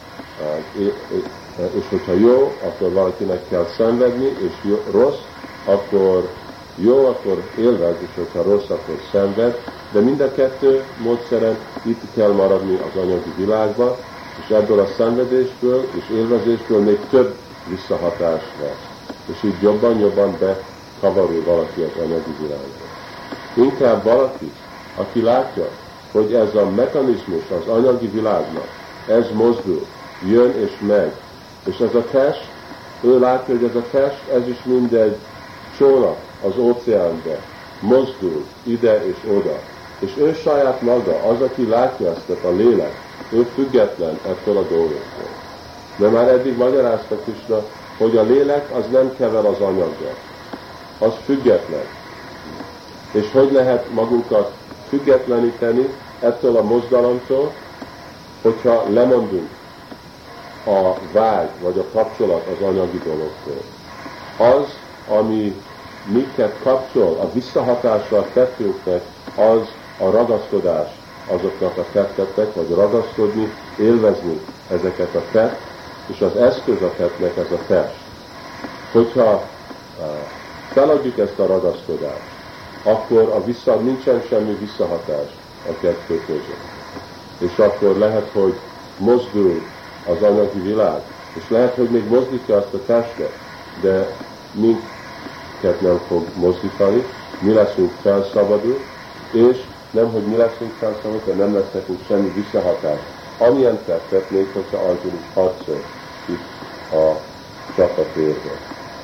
és hogyha jó, akkor valakinek kell szenvedni, és jó, rossz, akkor jó, akkor élvez, és hogyha rossz, akkor szenved, de mind a kettő módszeren itt kell maradni az anyagi világba, és ebből a szenvedésből és élvezésből még több visszahatás lesz. És így jobban-jobban bekavarul valaki az anyagi világba. Inkább valaki, aki látja, hogy ez a mechanizmus az anyagi világnak, ez mozdul, jön és megy, és ez a test, ő látja, hogy ez a test, ez is mindegy csónak az óceánbe, mozdul ide és oda. És ő saját maga, az, aki látja ezt a lélek, ő független ettől a dolgoktól. De már eddig magyarázta Krishna, hogy a lélek az nem kever az anyaggal, az független. És hogy lehet magunkat függetleníteni ettől a mozdalomtól, hogyha lemondunk a vágy vagy a kapcsolat az anyagi dologtól. Az, ami minket kapcsol, a visszahatásra a tettünknek, az a ragaszkodás azoknak a tetteknek, vagy ragaszkodni, élvezni ezeket a tett, és az eszköz a tettnek ez a test. Hogyha feladjuk ezt a ragaszkodást, akkor a vissza, nincsen semmi visszahatás a kettő között. És akkor lehet, hogy mozdul az anyagi világ, és lehet, hogy még mozdítja azt a testet, de minket nem fog mozdítani, mi leszünk felszabadul, és nem, hogy mi leszünk felszabadul, de nem lesz nekünk semmi visszahatás amilyen tettet, még hogyha Arjuna is harcol itt a csapatérben.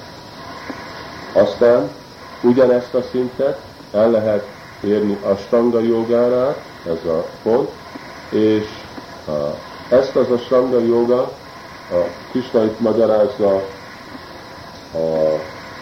Aztán ugyanezt a szintet el lehet érni Ashtanga jogára, ez a pont, és uh, ezt az Ashtanga joga, a Krishna itt magyarázza a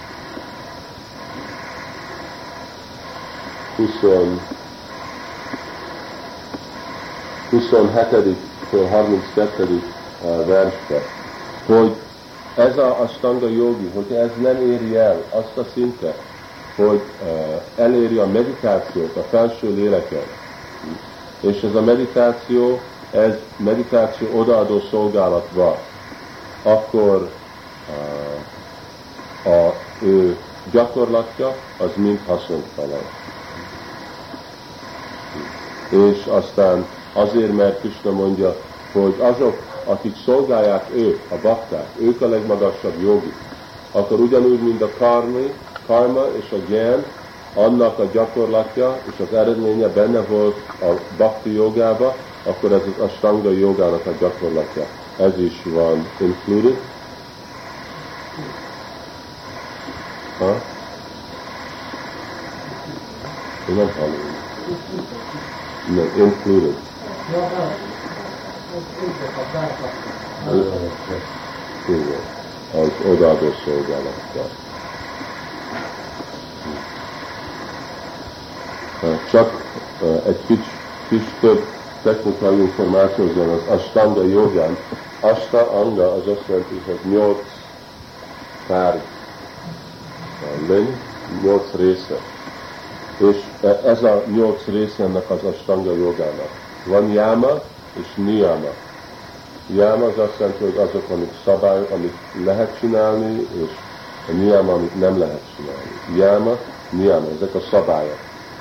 huszonhetedik-től harminckettő versbe, hogy ez a Ashtanga jogi, hogy ez nem éri el azt a szintet, hogy uh, eléri a meditációt, a felső léleket. És ez a meditáció, ez meditáció odaadó szolgálatban, akkor uh, a ő gyakorlatja az mind haszontalan. És aztán azért, mert Krishna mondja, hogy azok, akik szolgálják őt, a bakták, ők a legmagasabb jogi, akkor ugyanúgy, mint a karmi, karma és a gyán, annak a gyakorlatja és az eredménye benne volt a bhakti jogába, akkor ez az Ashtanga jogának a gyakorlatja. Ez is van included. Ha? Én nem hallom. Nem, included. Igen, az odaadó szolgálattal. Csak egy kis, kis több technikai információban az Ashtanga jogán. Ashta anga az azt jelenti, hogy nyolc tárgy, nyolc része. És ez a nyolc része ennek az Ashtanga jogának. Van yama és niyama. Yama az azt jelenti, hogy azok, amik szabályok, amit lehet csinálni, és a niyama, amit nem lehet csinálni. Yama, niyama, ezek a szabályok.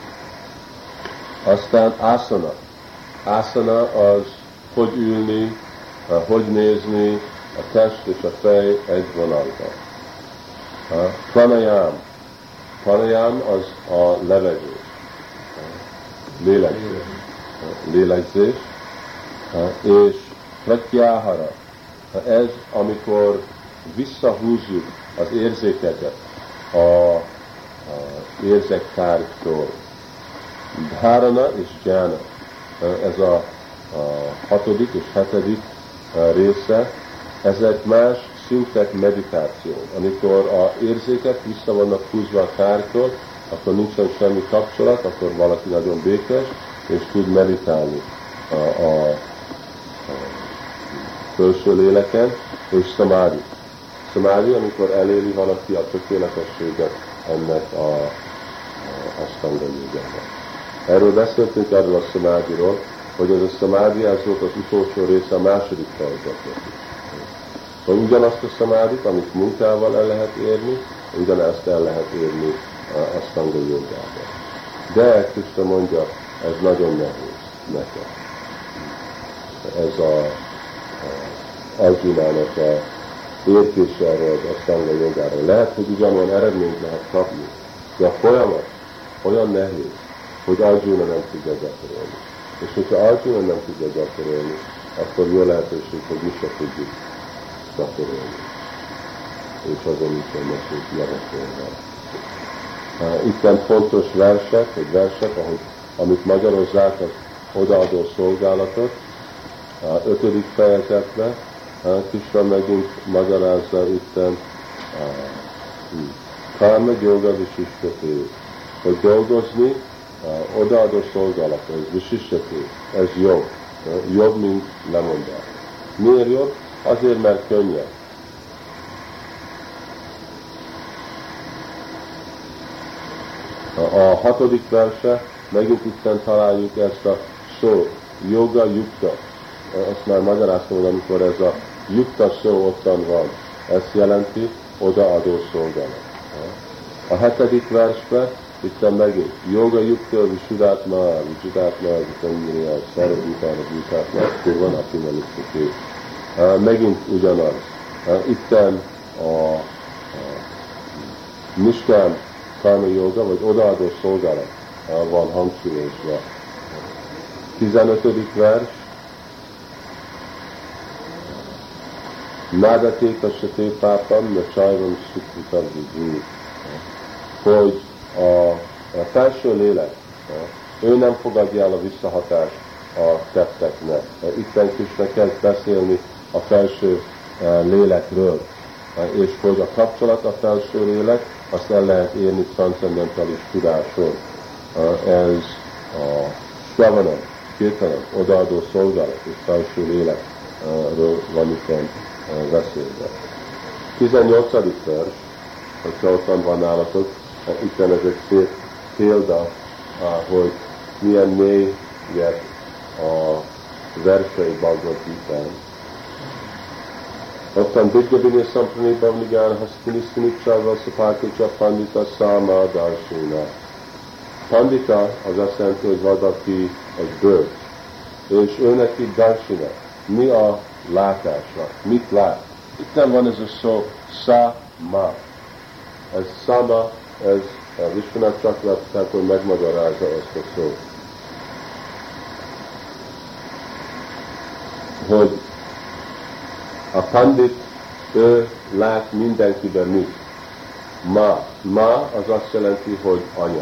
Aztán asana. Asana az, hogy ülni, hogy nézni, a test és a fej egy vonalban. Pranayam. Pranayam az a levegés. Lélegzés. Lélegzés. És pratyahara. Ez, amikor visszahúzzuk az érzékeket a, a érzektárgytól. Dharana és jnana. Ez a, a hatodik és hetedik része, ezek más szintek meditáció. Amikor az érzékek vissza vannak húzva a tárgytól, akkor nincsen semmi kapcsolat, akkor valaki nagyon békés, és tud meditálni a, a, a felső léleken, és samadhi. Samadhi, amikor eléri valaki a tökéletességet ennek a, a Ashtanga jogának. Erről beszéltünk, erről a samadhiról, hogy ez a samadhi, ez volt az utolsó része a második fejezetnek. Szóval ugyanazt a samadhit, amit munkával el lehet érni, ugyanezt el lehet érni a Ashtanga jogában. De Krishna mondja, ez nagyon nehéz nekem. Ez a, a Arjunának a értése erről az Ashtanga jogára. Lehet, hogy ugyanolyan eredményt lehet kapni, de a folyamat olyan nehéz, hogy Arjuna nem tudja gyakorolni. És hogyha Arjuna nem tudja gyakorolni, akkor jó lehetőség, hogy mi se tudjuk gyakorolni. És azon is leszünk javasolva. Itten fontos versek, egy versek, ahogy, amit magyarozzák az odaadó szolgálatot, a ötödik fejezetben, Krishna megint magyarázza itten karma yoga visishyaté, hogy dolgozni, Uh, odaadó szolgálat, ez visishyaté, ez jobb, uh, jobb, mint lemondás. Miért jobb? Azért, mert könnyebb. A, a hatodik verse, megint itten találjuk ezt a szót, yoga yukta. Azt már magyaráztam, hogy amikor ez a yukta szó ottan van, ezt jelenti odaadó szolgálat. A hetedik versben itten megint, yoga yukta visudátma, visudátma, vitamírja, szervítálna, vitátma, akkor van, aki nem is uh, megint ugyanaz. Uh, itten a, a niskán karma yoga, vagy odaadó szolgálat uh, van hangsúlyozva. tizenötödik vers, Nádatékasate pápam, na csajvam sukritam vizsúni. Hogy a, a felső lélek, ő nem fogadja el a visszahatást a tetteknek. Itten Krishna kezd beszélni a felső lélekről, és hogy a kapcsolat a felső lélek, azt el lehet érni transzcendentális tudáson. Ez a Shravanam, Kirtanam, odaadó szolgálat és felső lélekről van itt beszélve. tizennyolcadik vers, hogyha ottan van nálatok, itt ez egy szép példa, hogy milyen mélyek a versei Bhagavad Gitán. Ottan Vidgavini Samprani Bhavnigán Hastini Sunicsával Szapákicsa Pandita Száma Darsina. Pandita az azt jelenti, hogy valaki egy bölcs, és ő neki Darsina. Mi a látása? Mit lát? Itt nem van ez a szó Sa-ma. Ez Sama, ez a Vishwanath Chakravarti megmagyarázza ezt a szót. Hogy a pandit, ő lát mindenkiben mit. Ma. Ma az azt jelenti, hogy anya.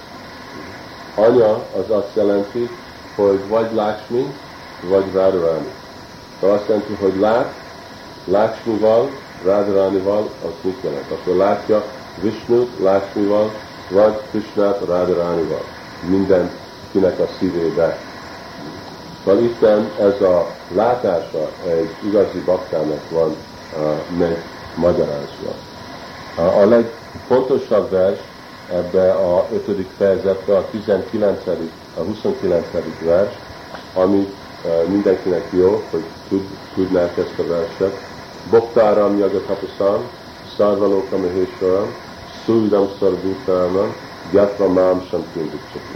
Anya az azt jelenti, hogy vagy Lakshmi, vagy Radharani. De azt jelenti, hogy lát, Lakshmival, Radharanival, az mit jelent? Akkor látja Vishnut, Lakshmival, vagy Krishnát, Radharanival. Mindenkinek a szívébe. Szóval itten ez a látása egy igazi baktának van uh, megmagyarázva. Uh, a legfontosabb vers ebbe a ötödik fejezetbe a tizenkilencedik a huszonkilencedik vers, ami uh, mindenkinek jó, hogy tud, tudnák ezt a verset. Boktáram jagatapaszam, szarvalóka mahésvaram, szújdam szarbútánam, gyatva mám samtindikcsaki.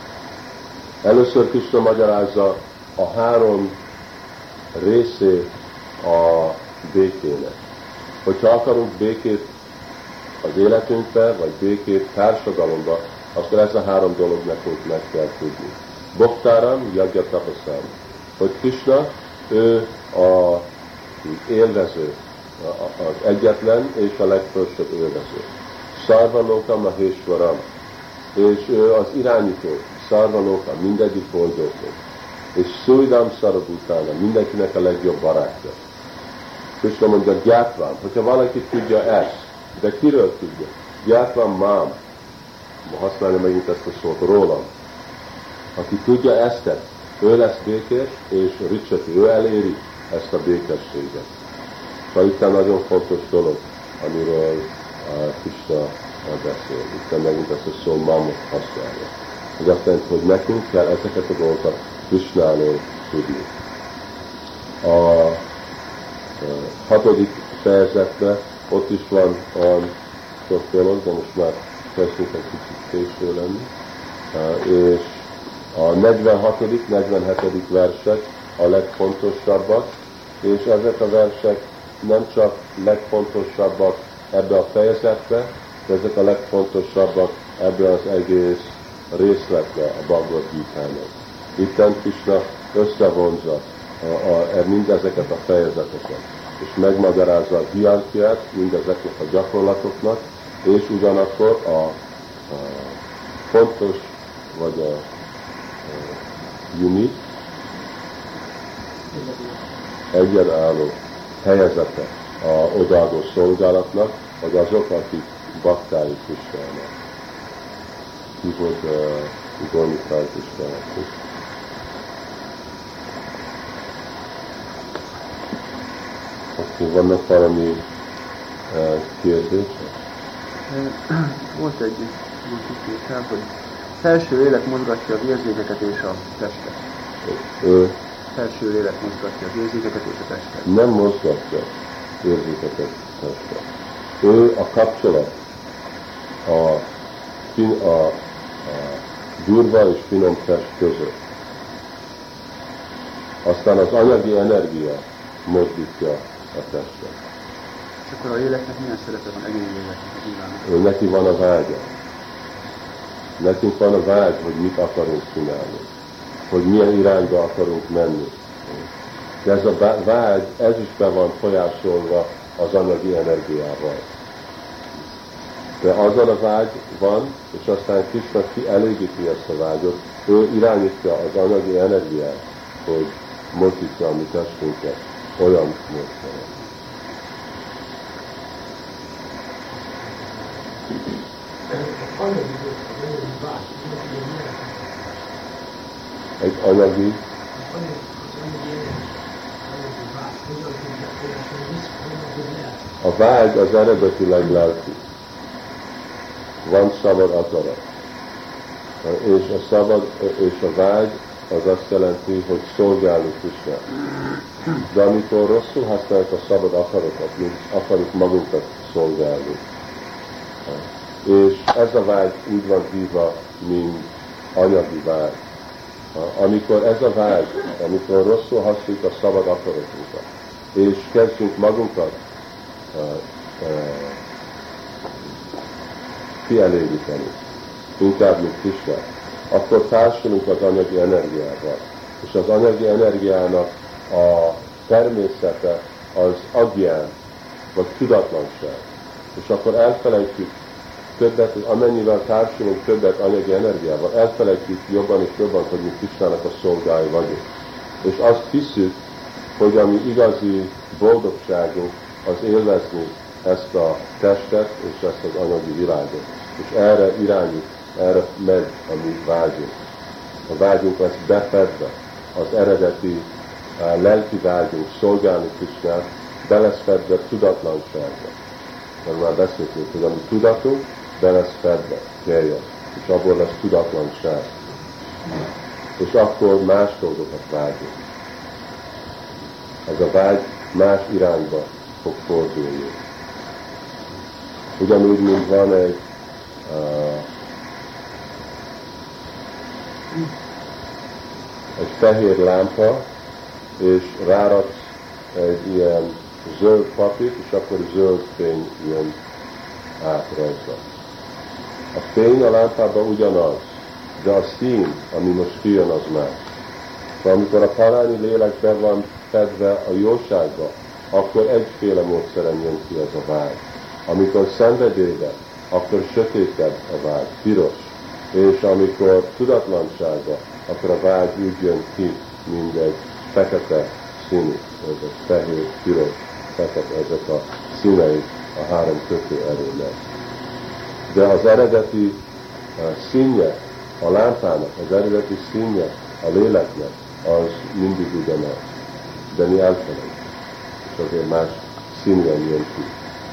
Először Krishna magyarázza a három részét a békének. Hogyha akarunk békét az életünkbe, vagy békét társadalomba, akkor ez a három dolog nekünk meg kell tudni. Boktáram, Yagya Tapaszám. Hogy Krishna, ő a élvező, az egyetlen és a legfelsőbb élvező. Sarvalóka Mahésvaram. És ő az irányító, Sarvalóka, mindegyik bolygóknak. És Szújdám Szarabhutána, mindenkinek a legjobb barátja. Krishna mondja, Gyátvám, hogyha valaki tudja ezt, de kiről tudja? Gyátvám mám, használja megint ezt a szót, rólam. Aki tudja ezt, ő lesz békés, és Ricsati, ő eléri ezt a békességet. Szóval itt nagyon fontos dolog, amiről uh, Krishna beszél. Itt megint ezt a szó mámot használja. Ez azt jelenti, hogy nekünk kell ezeket a dolgokat Krishnáról tudni. A hatodik fejezetben ott is van olyan sok dolog, de most már kezdünk egy kicsit késő lenni. És a negyvenhatodik negyvenhetedik versek a legfontosabbak, és ezek a versek nem csak legfontosabbak ebbe a fejezetbe, de ezek a legfontosabbak ebbe az egész részletbe a Bhagavad Gita-nak. Itten Krishna összevonza a, a, mindezeket a fejezeteket, és megmagyarázza a hierarchiát mindezeknek a gyakorlatoknak, és ugyanakkor a, a fontos, vagy a, a unique, egyenálló helyezete a odaadó szolgálatnak, vagy azok, akik baktái Krishnának. Ki volt Gornikai Krishnának. Akkor vannak valami uh, kérdések? Volt egy kérdésem, hogy felső lélek mozgatja az érzékeket és a testet. Ő felső lélek mozgatja az érzékeket és a testet. Nem mozgatja érzékeket testet. Ő a kapcsolat a, fin, a, a durva és finom test között. Aztán az anyagi energia mozdítja a testet. És akkor a léleknek milyen szerepe van egész léleknek nyilván? Ő neki van a vágya. Nekünk van a vágy, hogy mit akarunk csinálni. Hogy milyen irányba akarunk menni. De ez a vágy, ez is be van folyásolva az anyagi energiával. De azzal a vágy van, és aztán Krisna kielégíti ezt a vágyot, ő irányítja az anyagi energiát, hogy mozdítja a mi testünket olyan módszeren. Egy anyagi a vágy az eredetileg lelki. Van szabad akarat. És a szabad és a vágy az azt jelenti, hogy szolgálni Krisnát. De amikor rosszul használjuk a szabad akaratot, mint akarjuk magunkat szolgálni. És ez a vágy úgy van hívva, mint anyagi vágy. Amikor ez a vágy, amikor rosszul használjuk a szabad akaratunkat, és kezdjünk magunkat uh, uh, kielégíteni, inkább mint Krisna, akkor társulunk az anyagi energiával. És az anyagi energiának a természete az agyán, vagy tudatlanság. És akkor elfelejtjük többet, amennyivel társulunk többet anyagi energiával, elfelejtjük jobban és jobban, hogy mi Krisnának a szolgái vagyunk. És azt hiszük, hogy a mi igazi boldogságunk az élvezni ezt a testet és ezt az anyagi világot. És erre irányít, erre megy a mi vágyunk. A vágyunk lesz befedve, az eredeti uh, lelki vágyunk szolgálni Krisnát, be lesz fedve tudatlanságba. Mert már beszéltünk, hogy a mi tudatunk be lesz fedve, kérje, és abból lesz tudatlanság. És akkor más dolgokat vágyunk. Ez a vágy más irányba fog fordulni. Ugyanúgy, mint van egy uh, egy fehér lámpa, és ráraksz egy ilyen zöld papírt, és akkor zöld fény jön át rajta. A fény a lámpában ugyanaz, de a szín, ami most kijön, az más. De amikor a parányi lélek be van fedve a jóságba, akkor egyféle módszeren jön ki ez a vágy. Amikor szenvedélybe, akkor sötétebb a vágy, piros. És amikor tudatlanságba, akkor a vágy úgy jön ki, mint egy fekete színű, ez a fehér, piros, fekete, ezek a színei a három kötő erőnek. De az eredeti uh, színje a lámpának, az eredeti színje a léleknek, az mindig ugyanaz. De mi elfelejtjük, és azért más színűen jön ki.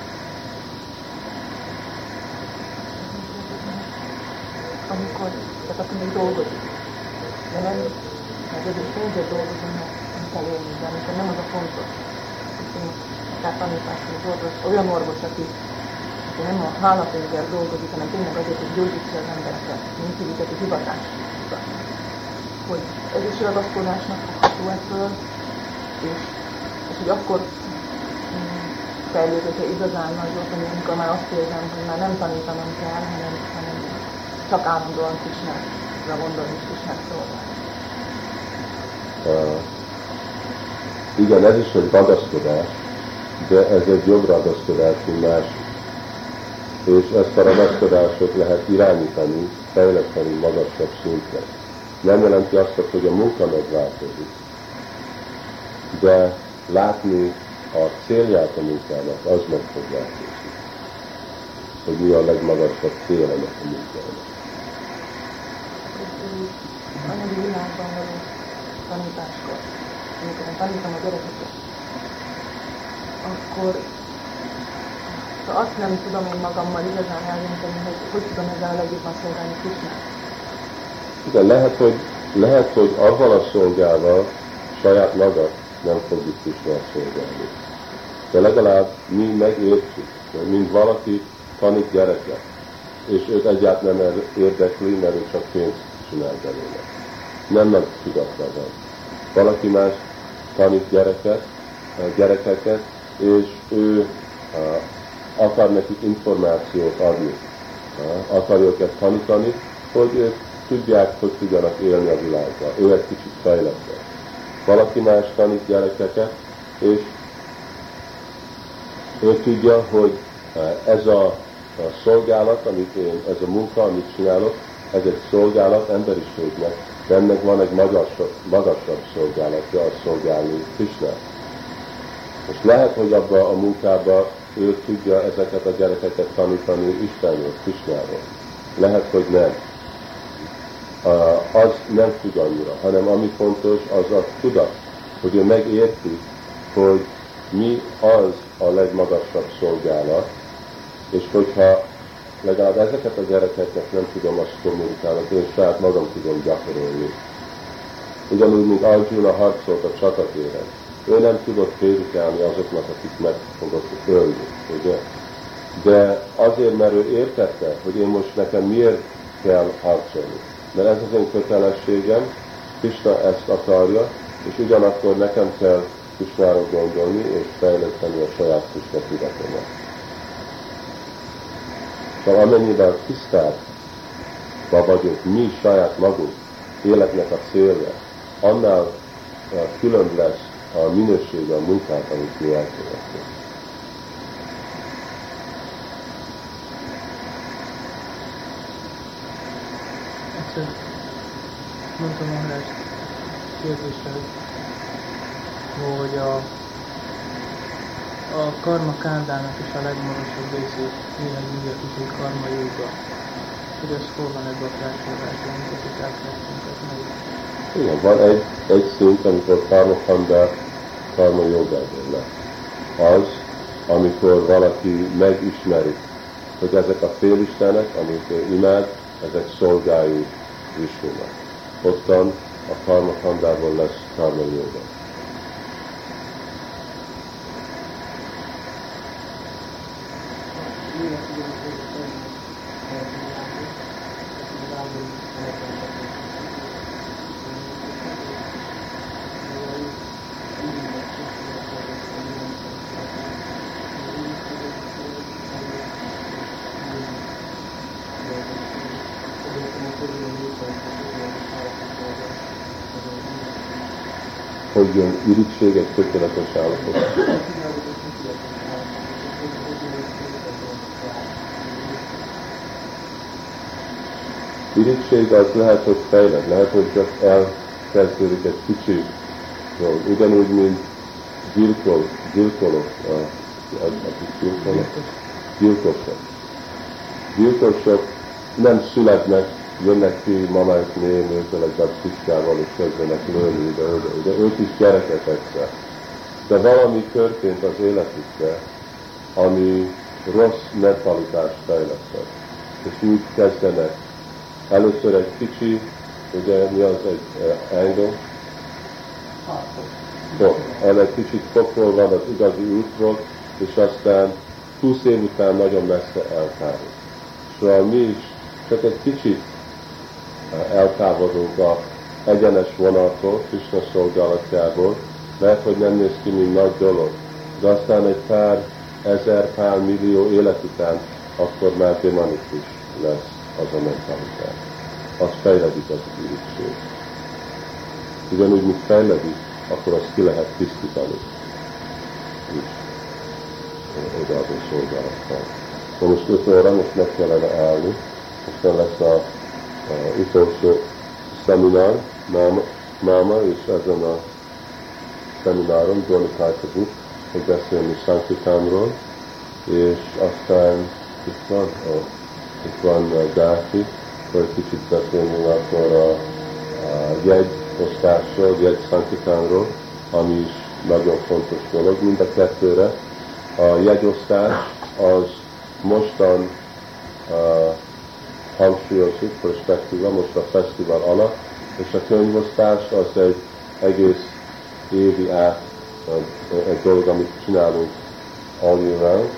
Amikor, tehát akkor még dolgozik. De nem, mert azért pénzért dolgozom, mert nem kell élni, de amikor nem az a fontos. Tehát tanításról az orvos, olyan orvos, aki, aki nem a hálapénzért dolgozik, hanem tényleg azért, hogy gyógyítsa az embereket, mint hívjuk egy hivatásra. Hogy ez is ragaszkodásnak fogható ebből, és, és hogy akkor mm, fejlőd, hogyha igazán nagyot, amikor már azt érzem, hogy már nem tanítanom kell, hanem, hanem csak állandóan Krisnára gondolni, és Krisnát szolgálni. Uh, igen, ez is egy ragaszkodás, de ez egy jobb ragaszkodás, mint másik. És ezt a ragaszkodásot lehet irányítani, fejleszteni magasabb szintre. Nem jelenti azt, hogy a munka megváltozik, de látni a célját a munkának, az meg fog változni. Hogy mi a legmagasabb cél ennek a munkának. Anyagi világban való tanításkor, amikor én tanítom a gyerekeket, akkor ha azt nem tudom én magammal igazán eldönteni, hogy hogy tudom ezzel a legjobban szolgálni Krisnát. Igen, lehet, hogy, lehet, hogy avval a szolgálval saját magad nem fogjuk Krisnát szolgálni. De legalább mi megértjük, mint valaki tanít gyereket, és őt egyáltalán nem érdekli, mert ő csak pénzt csinál belőle. Nem nagy tudatra van. Valaki más tanít gyereket, gyerekeket, és ő uh, akar nekik információt adni. Uh, akar őket tanítani, hogy ők tudják, hogy tudjanak élni a világban. Ő egy kicsit fejlettebb. valaki más tanít gyerekeket, és ő tudja, hogy ez a, a szolgálat, amit én, ez a munka, amit csinálok, ez egy szolgálat emberiségnek, de ennek van egy magasabb, magasabb szolgálatja, az szolgálni Krisnát. És lehet, hogy abban a munkában ő tudja ezeket a gyerekeket tanítani Istenről, Krisnáról. Lehet, hogy nem. Az nem tud annyira, hanem ami fontos, az a tudat, hogy ő megérti, hogy mi az a legmagasabb szolgálat, és hogyha legalább ezeket a gyerekeknek nem tudom azt kommunikálni, én saját magam tudom gyakorolni. Ugyanúgy, mint Arjuna harcolt a csatatéren. Ő nem tudott prédikálni azoknak, akik meg fogok ölni, ugye? De azért, mert ő értette, hogy én most nekem miért kell harcolni. Mert ez az én kötelességem, Krishna ezt akarja, és ugyanakkor nekem kell Krishnára gondolni, és fejleszteni a saját Krishna tudatomat. Szóval amennyiben tisztában vagyunk mi saját magunk életnek a célja, annál különb lesz a minősége a munkát, amit mi elkövetünk. Egyszer mondtam a ezt kérdésre, hogy a, a karma kándának is a legmagasabb részét milyen úgy a kicsit karma jóga. Hogy ez hol van ebben a felsorolásban, amit itt elkezdtünk, ez meg. Igen, van egy, egy szint, amikor karma kanda, karma jogából lesz. Az, amikor valaki megismeri, hogy ezek a félistenek, amit ő imád, ezek szolgáljuk Vishnunak. Ottan a karma kandából lesz karma joga. Hogy jön irigység egy tökéletes állapot. Irigység az lehet, hogy fejled, lehet, hogy csak elkezdődik egy kicsi dolog. Ugyanúgy, mint gyilkol, gyilkolok, akik gyilkolok, gyilkosok. Gyilkosok nem születnek, jönnek ki mamáik nőtől egy baptisztával, és kezdenek lőni ide-oda, de ők is gyerekek egyszer. De valami történt az életükben, ami rossz mentalitást fejlesztett. És úgy kezdenek. Először egy kicsi, ugye mi az egy uh, angle? Fok. El egy kicsit fokról van az igazi útról, és aztán húsz év után nagyon messze eltávol. Szóval mi is csak egy kicsit eltávolodunk a egyenes vonattól, Krishna szolgálatjából, mert hogy nem néz ki, mint nagy dolog. De aztán egy pár ezer, pár millió élet után, akkor már demonikus lesz az a mentalitás. Az fejledik az irigység. Ugyanúgy, mint fejledik, akkor azt ki lehet tisztítani. És odaadó szolgálattal. So most öt óra, most meg kellene állni, aztán lesz a Uh, utolsó szeminár, máma, máma, és ezen a szemináron Dónikájtazunk, hogy beszélni Sankitánról, és aztán itt van, oh, itt van uh, Gáti, hogy kicsit beszélni akkor a, a jegyosztásról, jegy Sankitánról, ami is nagyon fontos dolog. Mind a kettőre a jegyosztás az mostan uh, hangsúlyozzuk, perspektíva, most a fesztivál alatt, és a könyvosztás az egy egész évi át egy dolog, amit csinálunk all year round.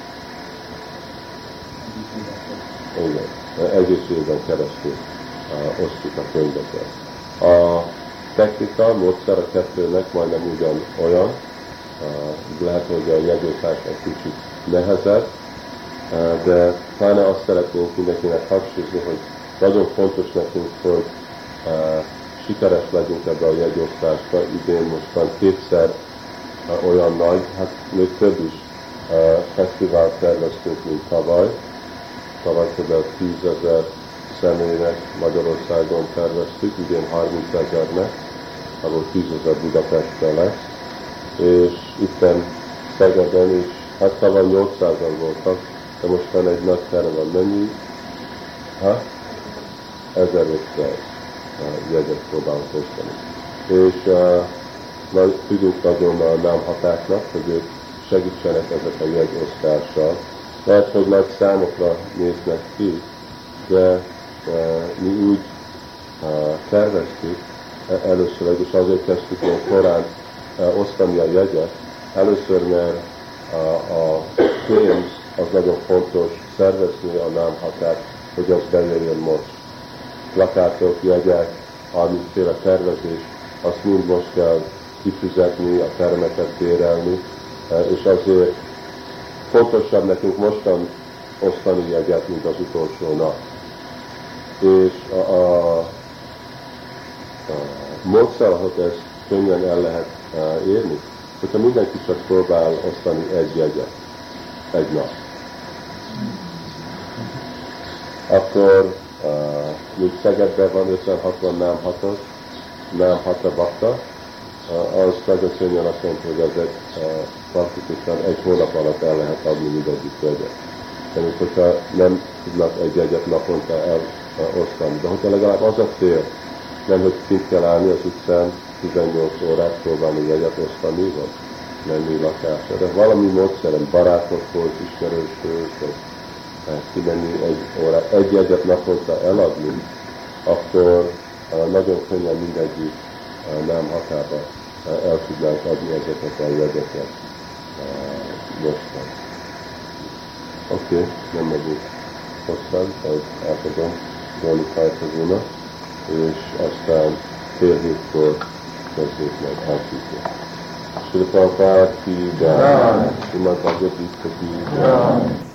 Igen, egész évben keresztül uh, osztjuk a könyveket. A technika, módszer a kettőnek majdnem ugyan olyan, uh, lehet, hogy a jegyzőtás egy kicsit nehezebb, de pláne azt szeretnénk mindenkinek hangsúlyozni, hogy nagyon fontos nekünk, hogy uh, sikeres legyünk ebbe a jegyosztásba. Idén mostan kétszer olyan nagy, hát még több is fesztivált terveztünk, mint tavaly. Tavaly kb. tízezer személynek Magyarországon terveztük, idén harmincezernek, ahol tízezer Budapesten lesz. És itten Szegeden is, hát tavaly nyolcszázan voltak, de mostan egy nagy terem van. Mennyi? Hát? ezerötszáz jegyet próbálunk osztani. És uh, nagy, tudjuk nagyon a námhatáknak, hogy ők segítsenek ezek a jegyosztással. Lehet, hogy nagy számokra néznek ki, de uh, mi úgy uh, terveztük először, és azért kezdtük olyan korán uh, osztani a jegyet. Először, mert uh, a pénz az nagyon fontos szervezni a námhatát, hogy az bejöjjön most. Plakátok, jegyek, harmincféle tervezés, azt mind most kell kifizetni, a termeket bérelni, és azért fontosabb nekünk mostan osztani jegyet, mint az utolsó nap. És a, a, a módszer, ahogy ezt könnyen el lehet érni, hogyha mindenki csak próbál osztani egy jegyet, egy nap, akkor Uh, még Szegedben van ötven-hatvan námhatos, námhata bakta, uh, az nagyon könnyen azt mondta, hogy ezek uh, praktikusan egy hónap alatt el lehet adni mindegyik jegyet. Tehát, hogyha nem tudnak egy jegyet naponta elosztani. De hogyha legalább az a cél, nem, hogy kint kell állni az utcán tizennyolc órát próbálni jegyet osztani, vagy menni lakásra. De valami módszeren barátokhoz, ismerőshöz, vagy kimenni egy órát, egy jegyet naponta eladni, akkor uh, nagyon könnyen mindegyik uh, námhatába uh, el tudnánk adni ezeket a jegyeket uh, mostan. Oké, okay, nem megyünk hosszan, az átadom Dóni Kajtazónak, és aztán fél hétkor kezdjük meg átítni. Sri Prabhupád ki jai, Srimad Bhagavad Gita ki jai.